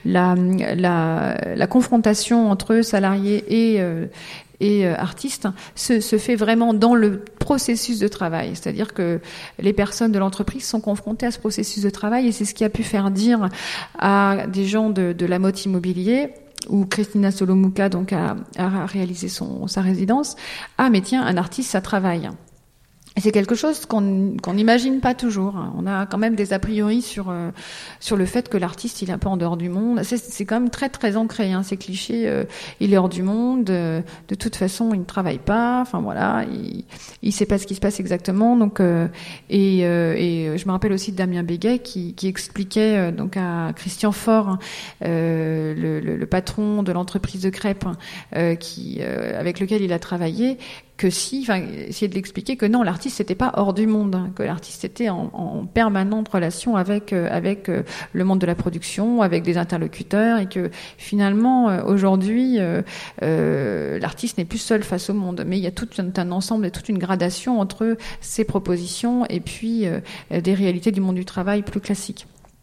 la confrontation entre salariés et artistes se fait vraiment dans le processus de travail. C'est-à-dire que les personnes de l'entreprise sont confrontées à ce processus de travail, et c'est ce qui a pu faire dire à des gens de la Motte Immobilier, où Christina Solomouka donc a réalisé sa résidence. Ah mais tiens, un artiste ça travaille. Et c'est quelque chose qu'on n'imagine pas toujours. On a quand même des a priori sur le fait que l'artiste il est un peu en dehors du monde. C'est quand même très très ancré, ces clichés. Il est hors du monde. De toute façon, il ne travaille pas. Enfin voilà, il sait pas ce qui se passe exactement. Donc et je me rappelle aussi de Damien Béguet qui expliquait donc à Christian Faure, le patron de l'entreprise de crêpes, avec lequel il a travaillé, essayer de l'expliquer que non, l'artiste n'était pas hors du monde, que l'artiste était en permanente relation avec le monde de la production, avec des interlocuteurs, et que finalement aujourd'hui l'artiste n'est plus seul face au monde, mais il y a tout un ensemble et toute une gradation entre ses propositions et puis des réalités du monde du travail plus classiques.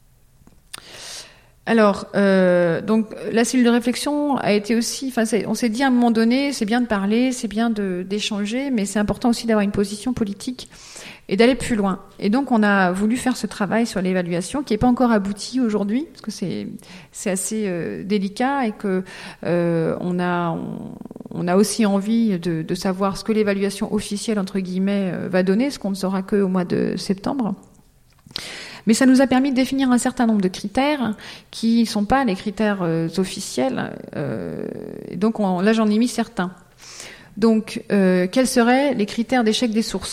Alors, donc la cellule de réflexion a été aussi, on s'est dit à un moment donné, c'est bien de parler, c'est bien d'échanger, mais c'est important aussi d'avoir une position politique et d'aller plus loin. Et donc on a voulu faire ce travail sur l'évaluation qui n'est pas encore abouti aujourd'hui, parce que c'est assez délicat, et que on a aussi envie de savoir ce que l'évaluation officielle entre guillemets va donner, ce qu'on ne saura que au mois de septembre. Mais ça nous a permis de définir un certain nombre de critères qui ne sont pas les critères officiels. Donc là, j'en ai mis certains. Donc, quels seraient les critères d'échec des sources ?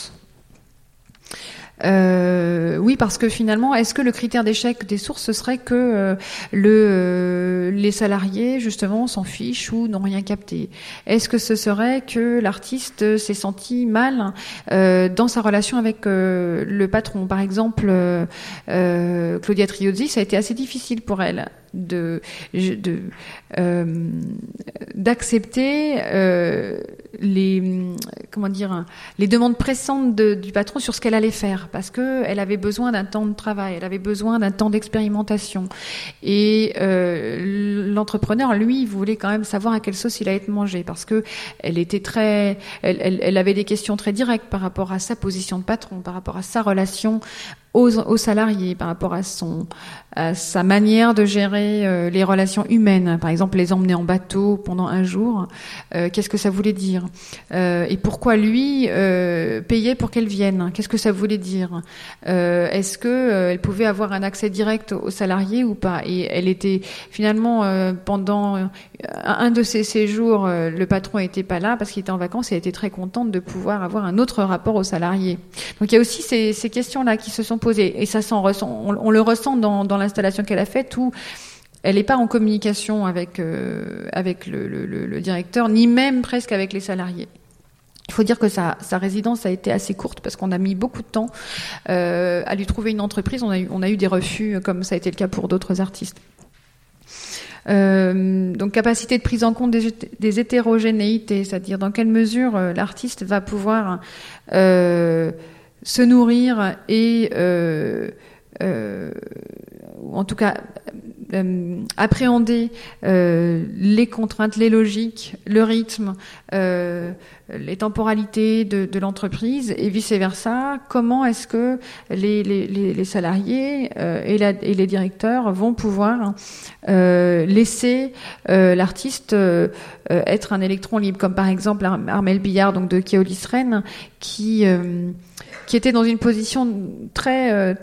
Oui, parce que finalement, est-ce que le critère d'échec des sources, ce serait que les salariés, justement, s'en fichent ou n'ont rien capté ? Est-ce que ce serait que l'artiste s'est senti mal dans sa relation avec le patron ? Par exemple, Claudia Triozzi, ça a été assez difficile pour elle d'accepter les demandes pressantes du patron sur ce qu'elle allait faire, parce que elle avait besoin d'un temps de travail, elle avait besoin d'un temps d'expérimentation, et l'entrepreneur, lui, voulait quand même savoir à quelle sauce il allait être mangé, parce que elle avait des questions très directes par rapport à sa position de patron, par rapport à sa relation aux salariés, par rapport à sa manière de gérer les relations humaines. Par exemple, les emmener en bateau pendant un jour, qu'est-ce que ça voulait dire ? Et pourquoi lui payait pour qu'elle vienne ? Qu'est-ce que ça voulait dire ? Est-ce que elle pouvait avoir un accès direct aux salariés ou pas ? Et elle était finalement pendant un de ces séjours, le patron n'était pas là parce qu'il était en vacances et elle était très contente de pouvoir avoir un autre rapport aux salariés. Donc il y a aussi ces questions-là qui se sont posées, et ça on le ressent dans l'installation qu'elle a faite, où elle n'est pas en communication avec le directeur, ni même presque avec les salariés. Il faut dire que sa résidence a été assez courte parce qu'on a mis beaucoup de temps à lui trouver une entreprise. On a eu des refus, comme ça a été le cas pour d'autres artistes. Donc capacité de prise en compte des hétérogénéités, c'est-à-dire dans quelle mesure l'artiste va pouvoir se nourrir et en tout cas appréhender les contraintes, les logiques, le rythme, les temporalités de l'entreprise, et vice versa. Comment est-ce que les salariés et les directeurs vont pouvoir laisser l'artiste être un électron libre, comme par exemple Armelle Billard, donc de Keolis Rennes, qui était dans une position très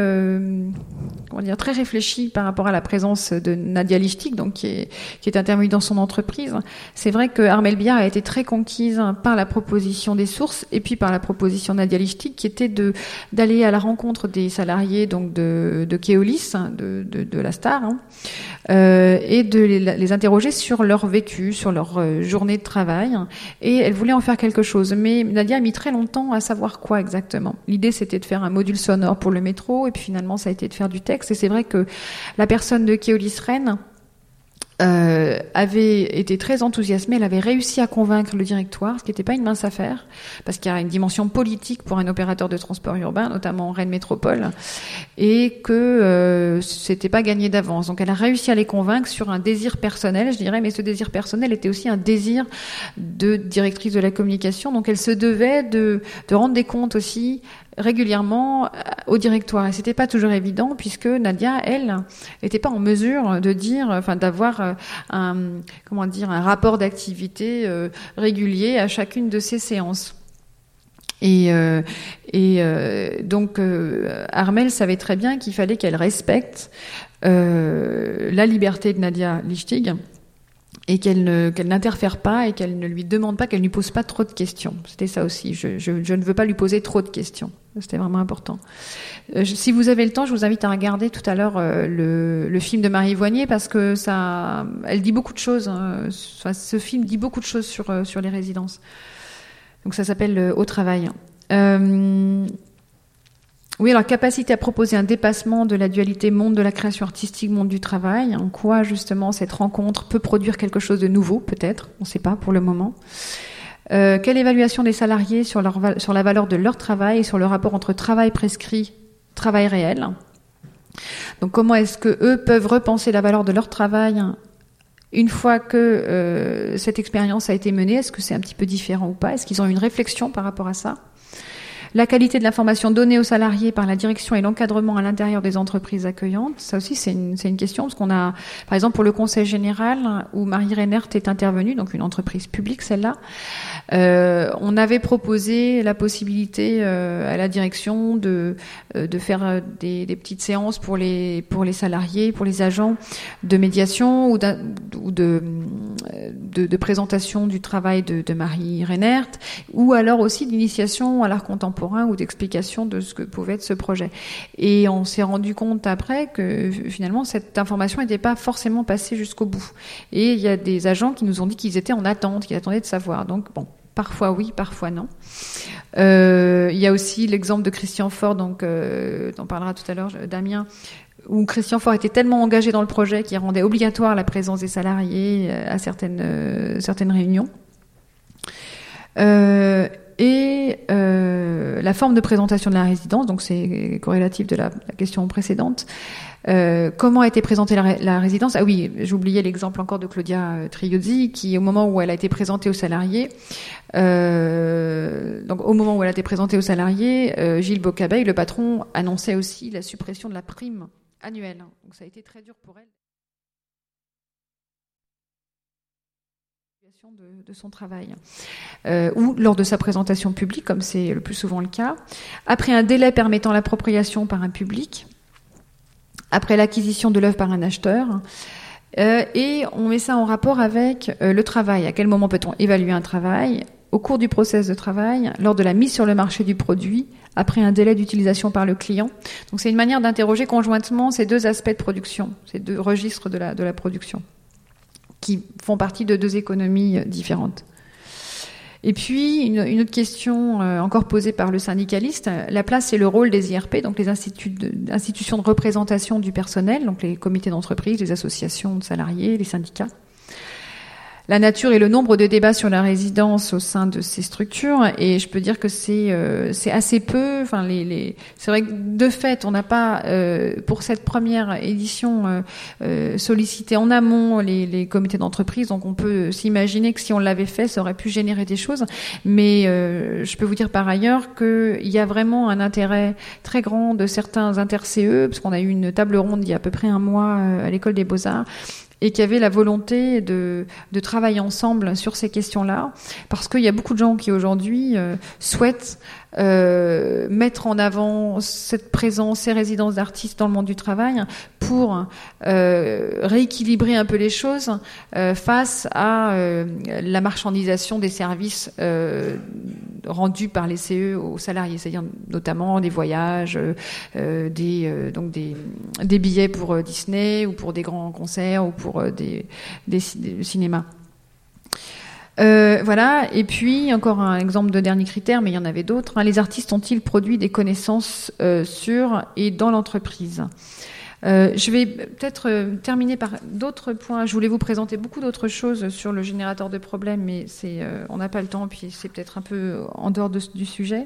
réfléchie par rapport à la présence de Nadia Lichtig, donc qui est intervenue dans son entreprise. C'est vrai que Armelle Billard a été très conquise par la proposition des sources et puis par la proposition de Nadia Lichtig, qui était d'aller à la rencontre des salariés donc de Keolis, de la star, et de les interroger sur leur vécu, sur leur journée de travail, et elle voulait en faire quelque chose. Mais Nadia a mis très longtemps à savoir quoi exactement. L'idée, c'était de faire un module sonore pour le métro, et puis finalement, ça a été de faire du texte. Et c'est vrai que la personne de Keolis Rennes avait été très enthousiasmée. Elle avait réussi à convaincre le directoire, ce qui n'était pas une mince affaire, parce qu'il y a une dimension politique pour un opérateur de transport urbain, notamment Rennes Métropole, et que c'était pas gagné d'avance. Donc elle a réussi à les convaincre sur un désir personnel, je dirais, mais ce désir personnel était aussi un désir de directrice de la communication. Donc elle se devait de rendre des comptes aussi régulièrement au directoire, et c'était pas toujours évident, puisque Nadia, elle, n'était pas en mesure de d'avoir un rapport d'activité régulier à chacune de ces séances. Et donc Armelle savait très bien qu'il fallait qu'elle respecte la liberté de Nadia Lichtig, et qu'elle n'interfère pas, et qu'elle ne lui demande pas, qu'elle ne lui pose pas trop de questions. C'était ça aussi. Je ne veux pas lui poser trop de questions. C'était vraiment important. Si vous avez le temps, je vous invite à regarder tout à l'heure le film de Marie Voignier, parce que elle dit beaucoup de choses. Ce film dit beaucoup de choses sur les résidences. Donc ça s'appelle Au travail. Oui, alors capacité à proposer un dépassement de la dualité monde de la création artistique, monde du travail. En quoi, justement, cette rencontre peut produire quelque chose de nouveau, peut-être, on ne sait pas pour le moment. Quelle évaluation des salariés sur la valeur de leur travail et sur le rapport entre travail prescrit, travail réel. Donc comment est-ce que eux peuvent repenser la valeur de leur travail une fois que cette expérience a été menée? Est-ce que c'est un petit peu différent ou pas? Est-ce qu'ils ont une réflexion par rapport à ça? La qualité de l'information donnée aux salariés par la direction et l'encadrement à l'intérieur des entreprises accueillantes, ça aussi c'est une question, parce qu'on a, par exemple pour le Conseil général, où Marie Reinert est intervenue, donc une entreprise publique celle-là, on avait proposé la possibilité à la direction de faire des petites séances pour les salariés, pour les agents, de médiation ou de présentation du travail de Marie Reinert, ou alors aussi d'initiation à l'art contemporain ou d'explication de ce que pouvait être ce projet. Et on s'est rendu compte après que finalement cette information n'était pas forcément passée jusqu'au bout. Et il y a des agents qui nous ont dit qu'ils étaient en attente, qu'ils attendaient de savoir. Donc bon, parfois oui, parfois non. Il y a aussi l'exemple de Christian Faure, donc dont parlera tout à l'heure Damien, où Christian Faure était tellement engagé dans le projet qu'il rendait obligatoire la présence des salariés à certaines réunions. La forme de présentation de la résidence, donc c'est corrélatif de la question précédente. Comment a été présentée la résidence? Ah oui, j'oubliais l'exemple encore de Claudia Triozzi, qui au moment où elle a été présentée aux salariés, Gilles Bocabeille, le patron, annonçait aussi la suppression de la prime annuelle. Donc ça a été très dur pour elle. De son travail, ou lors de sa présentation publique, comme c'est le plus souvent le cas, après un délai permettant l'appropriation par un public, après l'acquisition de l'œuvre par un acheteur, et on met ça en rapport avec le travail. À quel moment peut-on évaluer un travail? Au cours du process de travail, lors de la mise sur le marché du produit, après un délai d'utilisation par le client. Donc c'est une manière d'interroger conjointement ces deux aspects de production, ces deux registres de la production, qui font partie de deux économies différentes. Et puis, une autre question encore posée par le syndicaliste, la place et le rôle des IRP, donc les institutions de représentation du personnel, donc les comités d'entreprise, les associations de salariés, les syndicats. La nature et le nombre de débats sur la résidence au sein de ces structures, et je peux dire que c'est assez peu. Enfin, c'est vrai que de fait, on n'a pas pour cette première édition sollicité en amont les comités d'entreprise, donc on peut s'imaginer que si on l'avait fait, ça aurait pu générer des choses. Mais je peux vous dire par ailleurs qu'il y a vraiment un intérêt très grand de certains inter-CE, parce qu'on a eu une table ronde il y a à peu près un mois à l'école des Beaux-Arts, et qui avait la volonté de travailler ensemble sur ces questions-là, parce qu'il y a beaucoup de gens qui aujourd'hui souhaitent mettre en avant cette présence, ces résidences d'artistes dans le monde du travail, pour rééquilibrer un peu les choses face à la marchandisation des services rendus par les CE aux salariés, c'est-à-dire notamment des voyages, des billets pour Disney ou pour des grands concerts ou pour des cinémas. Voilà. Et puis encore un exemple de dernier critère, mais il y en avait d'autres. Les artistes ont-ils produit des connaissances sur et dans l'entreprise? Je vais peut-être terminer par d'autres points. Je voulais vous présenter beaucoup d'autres choses sur le générateur de problèmes, mais on n'a pas le temps, puis c'est peut-être un peu en dehors du sujet.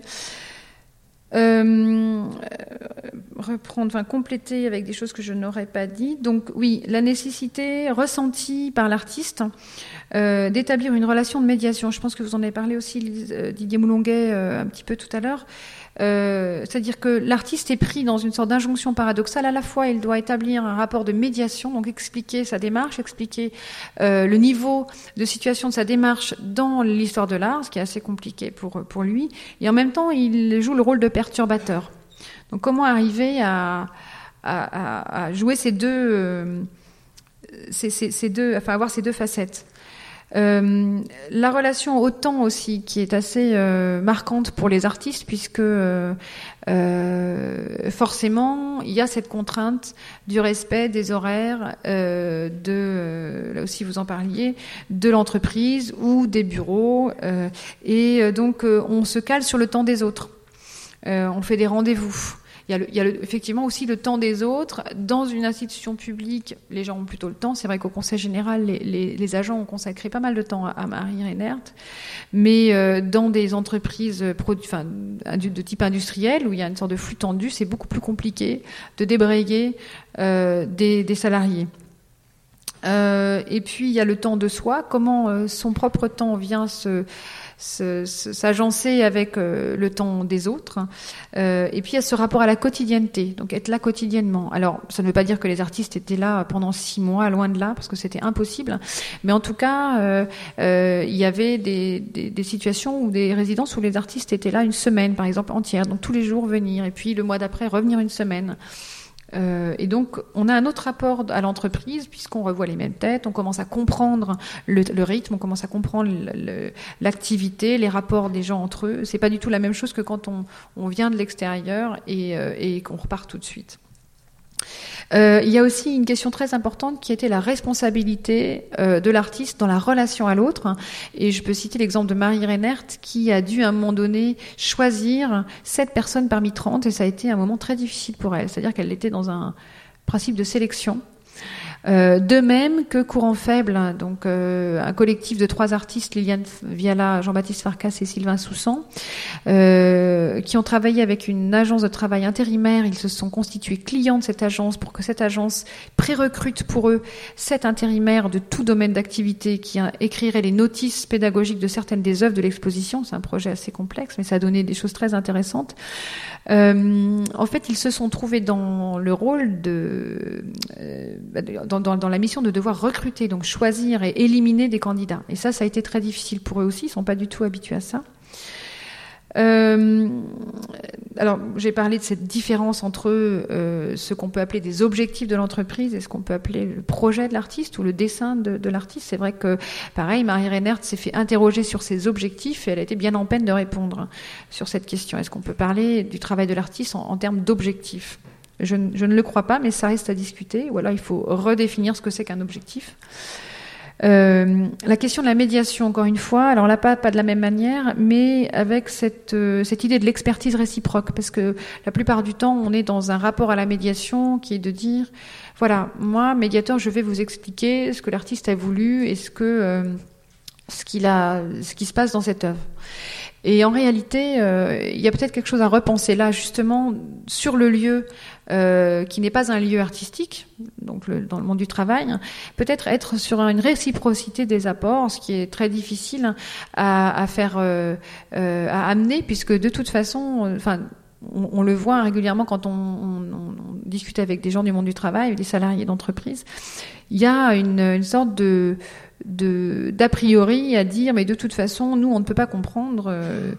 Compléter avec des choses que je n'aurais pas dit. Donc oui, la nécessité ressentie par l'artiste d'établir une relation de médiation. Je pense que vous en avez parlé aussi, Didier Moulonguet, un petit peu tout à l'heure. C'est-à-dire que l'artiste est pris dans une sorte d'injonction paradoxale. À la fois, il doit établir un rapport de médiation, donc expliquer sa démarche, expliquer le niveau de situation de sa démarche dans l'histoire de l'art, ce qui est assez compliqué pour lui. Et en même temps, il joue le rôle de perturbateur. Donc, comment arriver à jouer avoir ces deux facettes. La relation au temps aussi, qui est assez marquante pour les artistes, puisque forcément il y a cette contrainte du respect des horaires là aussi vous en parliez, de l'entreprise ou des bureaux, et donc on se cale sur le temps des autres, on fait des rendez-vous. Il y a effectivement aussi le temps des autres. Dans une institution publique, les gens ont plutôt le temps. C'est vrai qu'au Conseil général, les agents ont consacré pas mal de temps à Marie Reinert. Mais dans des entreprises de type industriel, où il y a une sorte de flux tendu, c'est beaucoup plus compliqué de débrayer des salariés. Et puis, il y a le temps de soi. Comment son propre temps vient s'agencer avec le temps des autres, et puis il y a ce rapport à la quotidienneté, donc être là quotidiennement. Alors ça ne veut pas dire que les artistes étaient là pendant 6 mois, loin de là, parce que c'était impossible, mais en tout cas il y avait des situations ou des résidences où les artistes étaient là une semaine par exemple entière, donc tous les jours venir, et puis le mois d'après revenir une semaine. Et donc, on a un autre rapport à l'entreprise puisqu'on revoit les mêmes têtes, on commence à comprendre le rythme, on commence à comprendre l'activité, les rapports des gens entre eux. C'est pas du tout la même chose que quand on vient de l'extérieur et qu'on repart tout de suite. Il y a aussi une question très importante qui était la responsabilité de l'artiste dans la relation à l'autre. Et je peux citer l'exemple de Marie Reinert qui a dû à un moment donné choisir 7 personnes parmi 30 et ça a été un moment très difficile pour elle. C'est-à-dire qu'elle était dans un principe de sélection. De même que Courant Faible, donc un collectif de 3 artistes, Liliane Viala, Jean-Baptiste Farkas et Sylvain Soussan, qui ont travaillé avec une agence de travail intérimaire. Ils se sont constitués clients de cette agence pour que cette agence pré-recrute pour eux 7 intérimaires de tout domaine d'activité qui écriraient les notices pédagogiques de certaines des œuvres de l'exposition. C'est un projet assez complexe, mais ça a donné des choses très intéressantes. En fait, ils se sont trouvés dans le rôle dans la mission de devoir recruter, donc choisir et éliminer des candidats. Et ça a été très difficile pour eux aussi. Ils sont pas du tout habitués à ça. Alors, j'ai parlé de cette différence entre ce qu'on peut appeler des objectifs de l'entreprise et ce qu'on peut appeler le projet de l'artiste ou le dessin de l'artiste. C'est vrai que, pareil, Marie Reinert s'est fait interroger sur ses objectifs et elle a été bien en peine de répondre sur cette question. Est-ce qu'on peut parler du travail de l'artiste en termes d'objectifs ? Je ne le crois pas, mais ça reste à discuter. Ou alors, il faut redéfinir ce que c'est qu'un objectif. La question de la médiation, encore une fois, alors là, pas de la même manière, mais avec cette idée de l'expertise réciproque, parce que la plupart du temps, on est dans un rapport à la médiation qui est de dire, voilà, moi, médiateur, je vais vous expliquer ce que l'artiste a voulu et ce qui se passe dans cette œuvre. Et en réalité, il y a peut-être quelque chose à repenser là, justement, sur le lieu qui n'est pas un lieu artistique, donc dans le monde du travail, peut-être être sur une réciprocité des apports, ce qui est très difficile à faire, à amener, puisque de toute façon, on le voit régulièrement quand on discute avec des gens du monde du travail, des salariés d'entreprise, il y a une sorte d'a priori à dire mais de toute façon nous on ne peut pas comprendre,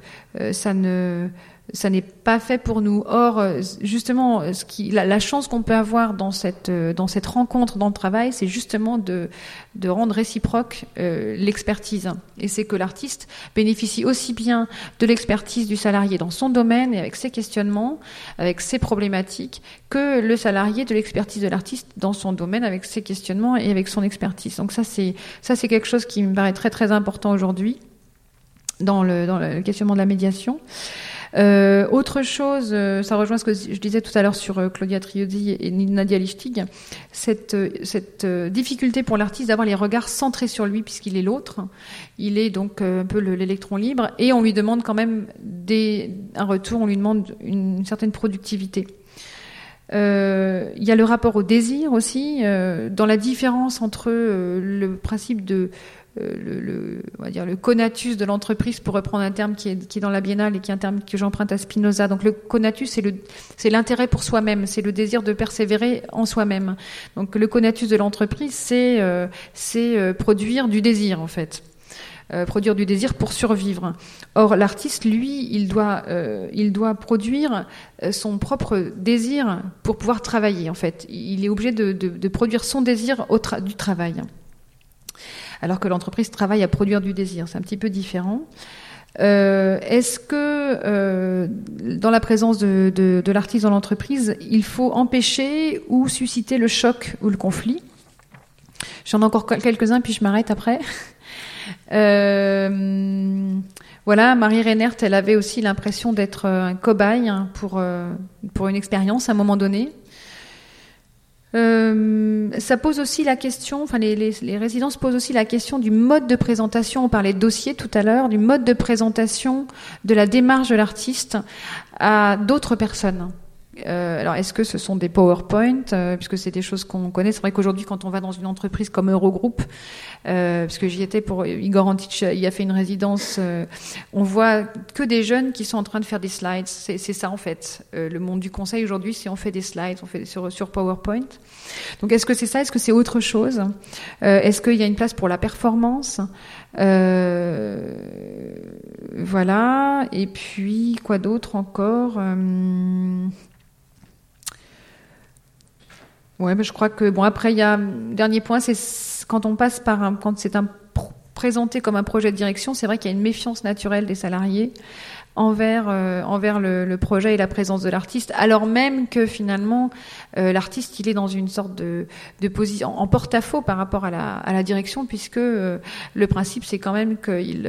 ça n'est pas fait pour nous. Or justement la chance qu'on peut avoir dans cette rencontre dans le travail, c'est justement de rendre réciproque l'expertise, et c'est que l'artiste bénéficie aussi bien de l'expertise du salarié dans son domaine et avec ses questionnements, avec ses problématiques, que le salarié de l'expertise de l'artiste dans son domaine avec ses questionnements et avec son expertise. Donc ça c'est quelque chose qui me paraît très très important aujourd'hui dans le questionnement de la médiation. Autre chose, ça rejoint ce que je disais tout à l'heure sur Claudia Triodi et Nadia Lichtig, cette difficulté pour l'artiste d'avoir les regards centrés sur lui puisqu'il est l'autre. Il est donc un peu l'électron libre et on lui demande quand même un retour, on lui demande une certaine productivité. Il y a le rapport au désir aussi, dans la différence entre le principe de on va dire le conatus de l'entreprise, pour reprendre un terme qui est dans la Biennale et qui est un terme que j'emprunte à Spinoza. Donc le conatus, c'est l'intérêt pour soi-même, c'est le désir de persévérer en soi-même. Donc le conatus de l'entreprise, c'est produire du désir en fait. Produire du désir pour survivre. Or, l'artiste, lui, il doit produire son propre désir pour pouvoir travailler, en fait. Il est obligé de produire son désir du travail. Alors que l'entreprise travaille à produire du désir. C'est un petit peu différent. Est-ce que, dans la présence de l'artiste dans l'entreprise, il faut empêcher ou susciter le choc ou le conflit ? J'en ai encore quelques-uns, puis je m'arrête après. Voilà, Marie Reinert, elle avait aussi l'impression d'être un cobaye pour une expérience à un moment donné. Ça pose aussi la question, les résidences posent aussi la question du mode de présentation. On parlait de dossier tout à l'heure, du mode de présentation de la démarche de l'artiste à d'autres personnes. Alors, est-ce que ce sont des PowerPoint, puisque c'est des choses qu'on connaît. C'est vrai qu'aujourd'hui, quand on va dans une entreprise comme Eurogroupe, parce que j'y étais pour Igor Antic, il a fait une résidence, on voit que des jeunes qui sont en train de faire des slides. C'est ça en fait. Le monde du conseil aujourd'hui, c'est on fait des slides, on fait sur PowerPoint. Donc, est-ce que c'est ça? Est-ce que c'est autre chose? Est-ce qu'il y a une place pour la performance? Voilà. Et puis quoi d'autre encore? Ouais, je crois que après il y a dernier point, c'est quand on passe quand c'est présenté comme un projet de direction, c'est vrai qu'il y a une méfiance naturelle des salariés envers le projet et la présence de l'artiste, alors même que finalement l'artiste il est dans une sorte de position en porte-à-faux par rapport à la direction, puisque le principe c'est quand même qu'il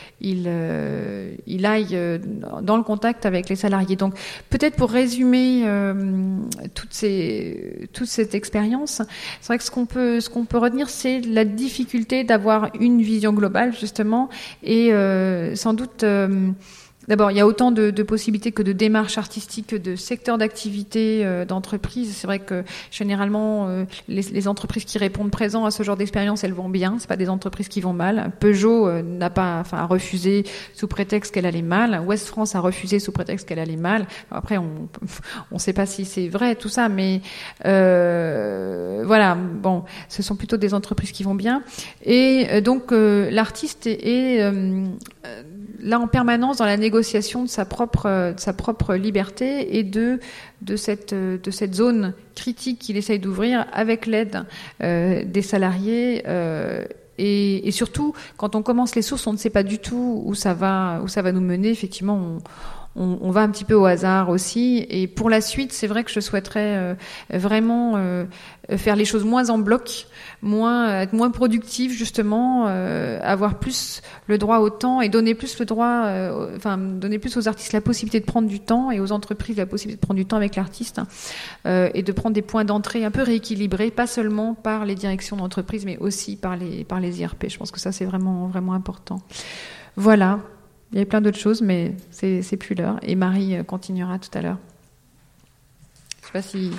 aille dans le contact avec les salariés. Donc peut-être pour résumer toute cette expérience, c'est vrai que ce qu'on peut retenir, c'est la difficulté d'avoir une vision globale justement, et sans doute d'abord, il y a autant de possibilités que de démarches artistiques, que de secteurs d'activité, d'entreprises. C'est vrai que généralement, les entreprises qui répondent présent à ce genre d'expérience, elles vont bien. C'est pas des entreprises qui vont mal. Peugeot a refusé sous prétexte qu'elle allait mal. Ouest France a refusé sous prétexte qu'elle allait mal. Après, on sait pas si c'est vrai tout ça, mais voilà. Bon, ce sont plutôt des entreprises qui vont bien. Et donc, l'artiste est là en permanence dans la négociation de sa propre liberté et de cette zone critique qu'il essaye d'ouvrir avec l'aide des salariés, et surtout quand on commence les sources, on ne sait pas du tout où ça va nous mener. Effectivement, on va un petit peu au hasard aussi. Et pour la suite, c'est vrai que je souhaiterais vraiment faire les choses moins en bloc, être moins productif justement, avoir plus le droit au temps et donner plus donner plus aux artistes la possibilité de prendre du temps et aux entreprises la possibilité de prendre du temps avec l'artiste, et de prendre des points d'entrée un peu rééquilibrés, pas seulement par les directions d'entreprise, mais aussi par les IRP. Je pense que ça c'est vraiment vraiment important. Voilà. Il y avait plein d'autres choses, mais c'est plus l'heure. Et Marie continuera tout à l'heure. Je sais pas si...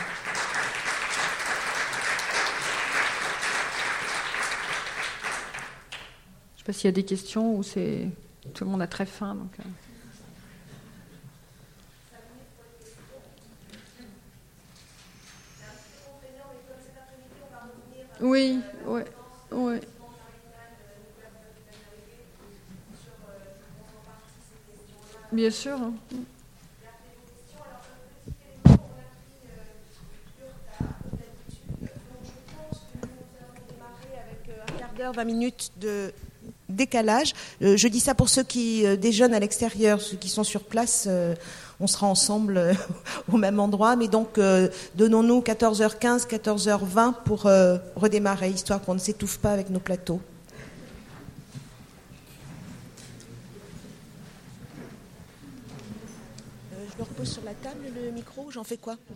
Je sais pas s'il y a des questions ou c'est... Tout le monde a très faim, donc... Oui, ouais, ouais. Bien sûr. Hein. Un quart d'heure, 20 minutes de décalage. Je dis ça pour ceux qui déjeunent à l'extérieur, ceux qui sont sur place. On sera ensemble au même endroit. Mais donc, donnons-nous 14h15, 14h20 pour redémarrer, histoire qu'on ne s'étouffe pas avec nos plateaux. Je le repose sur la table, le micro. J'en fais quoi, monsieur ?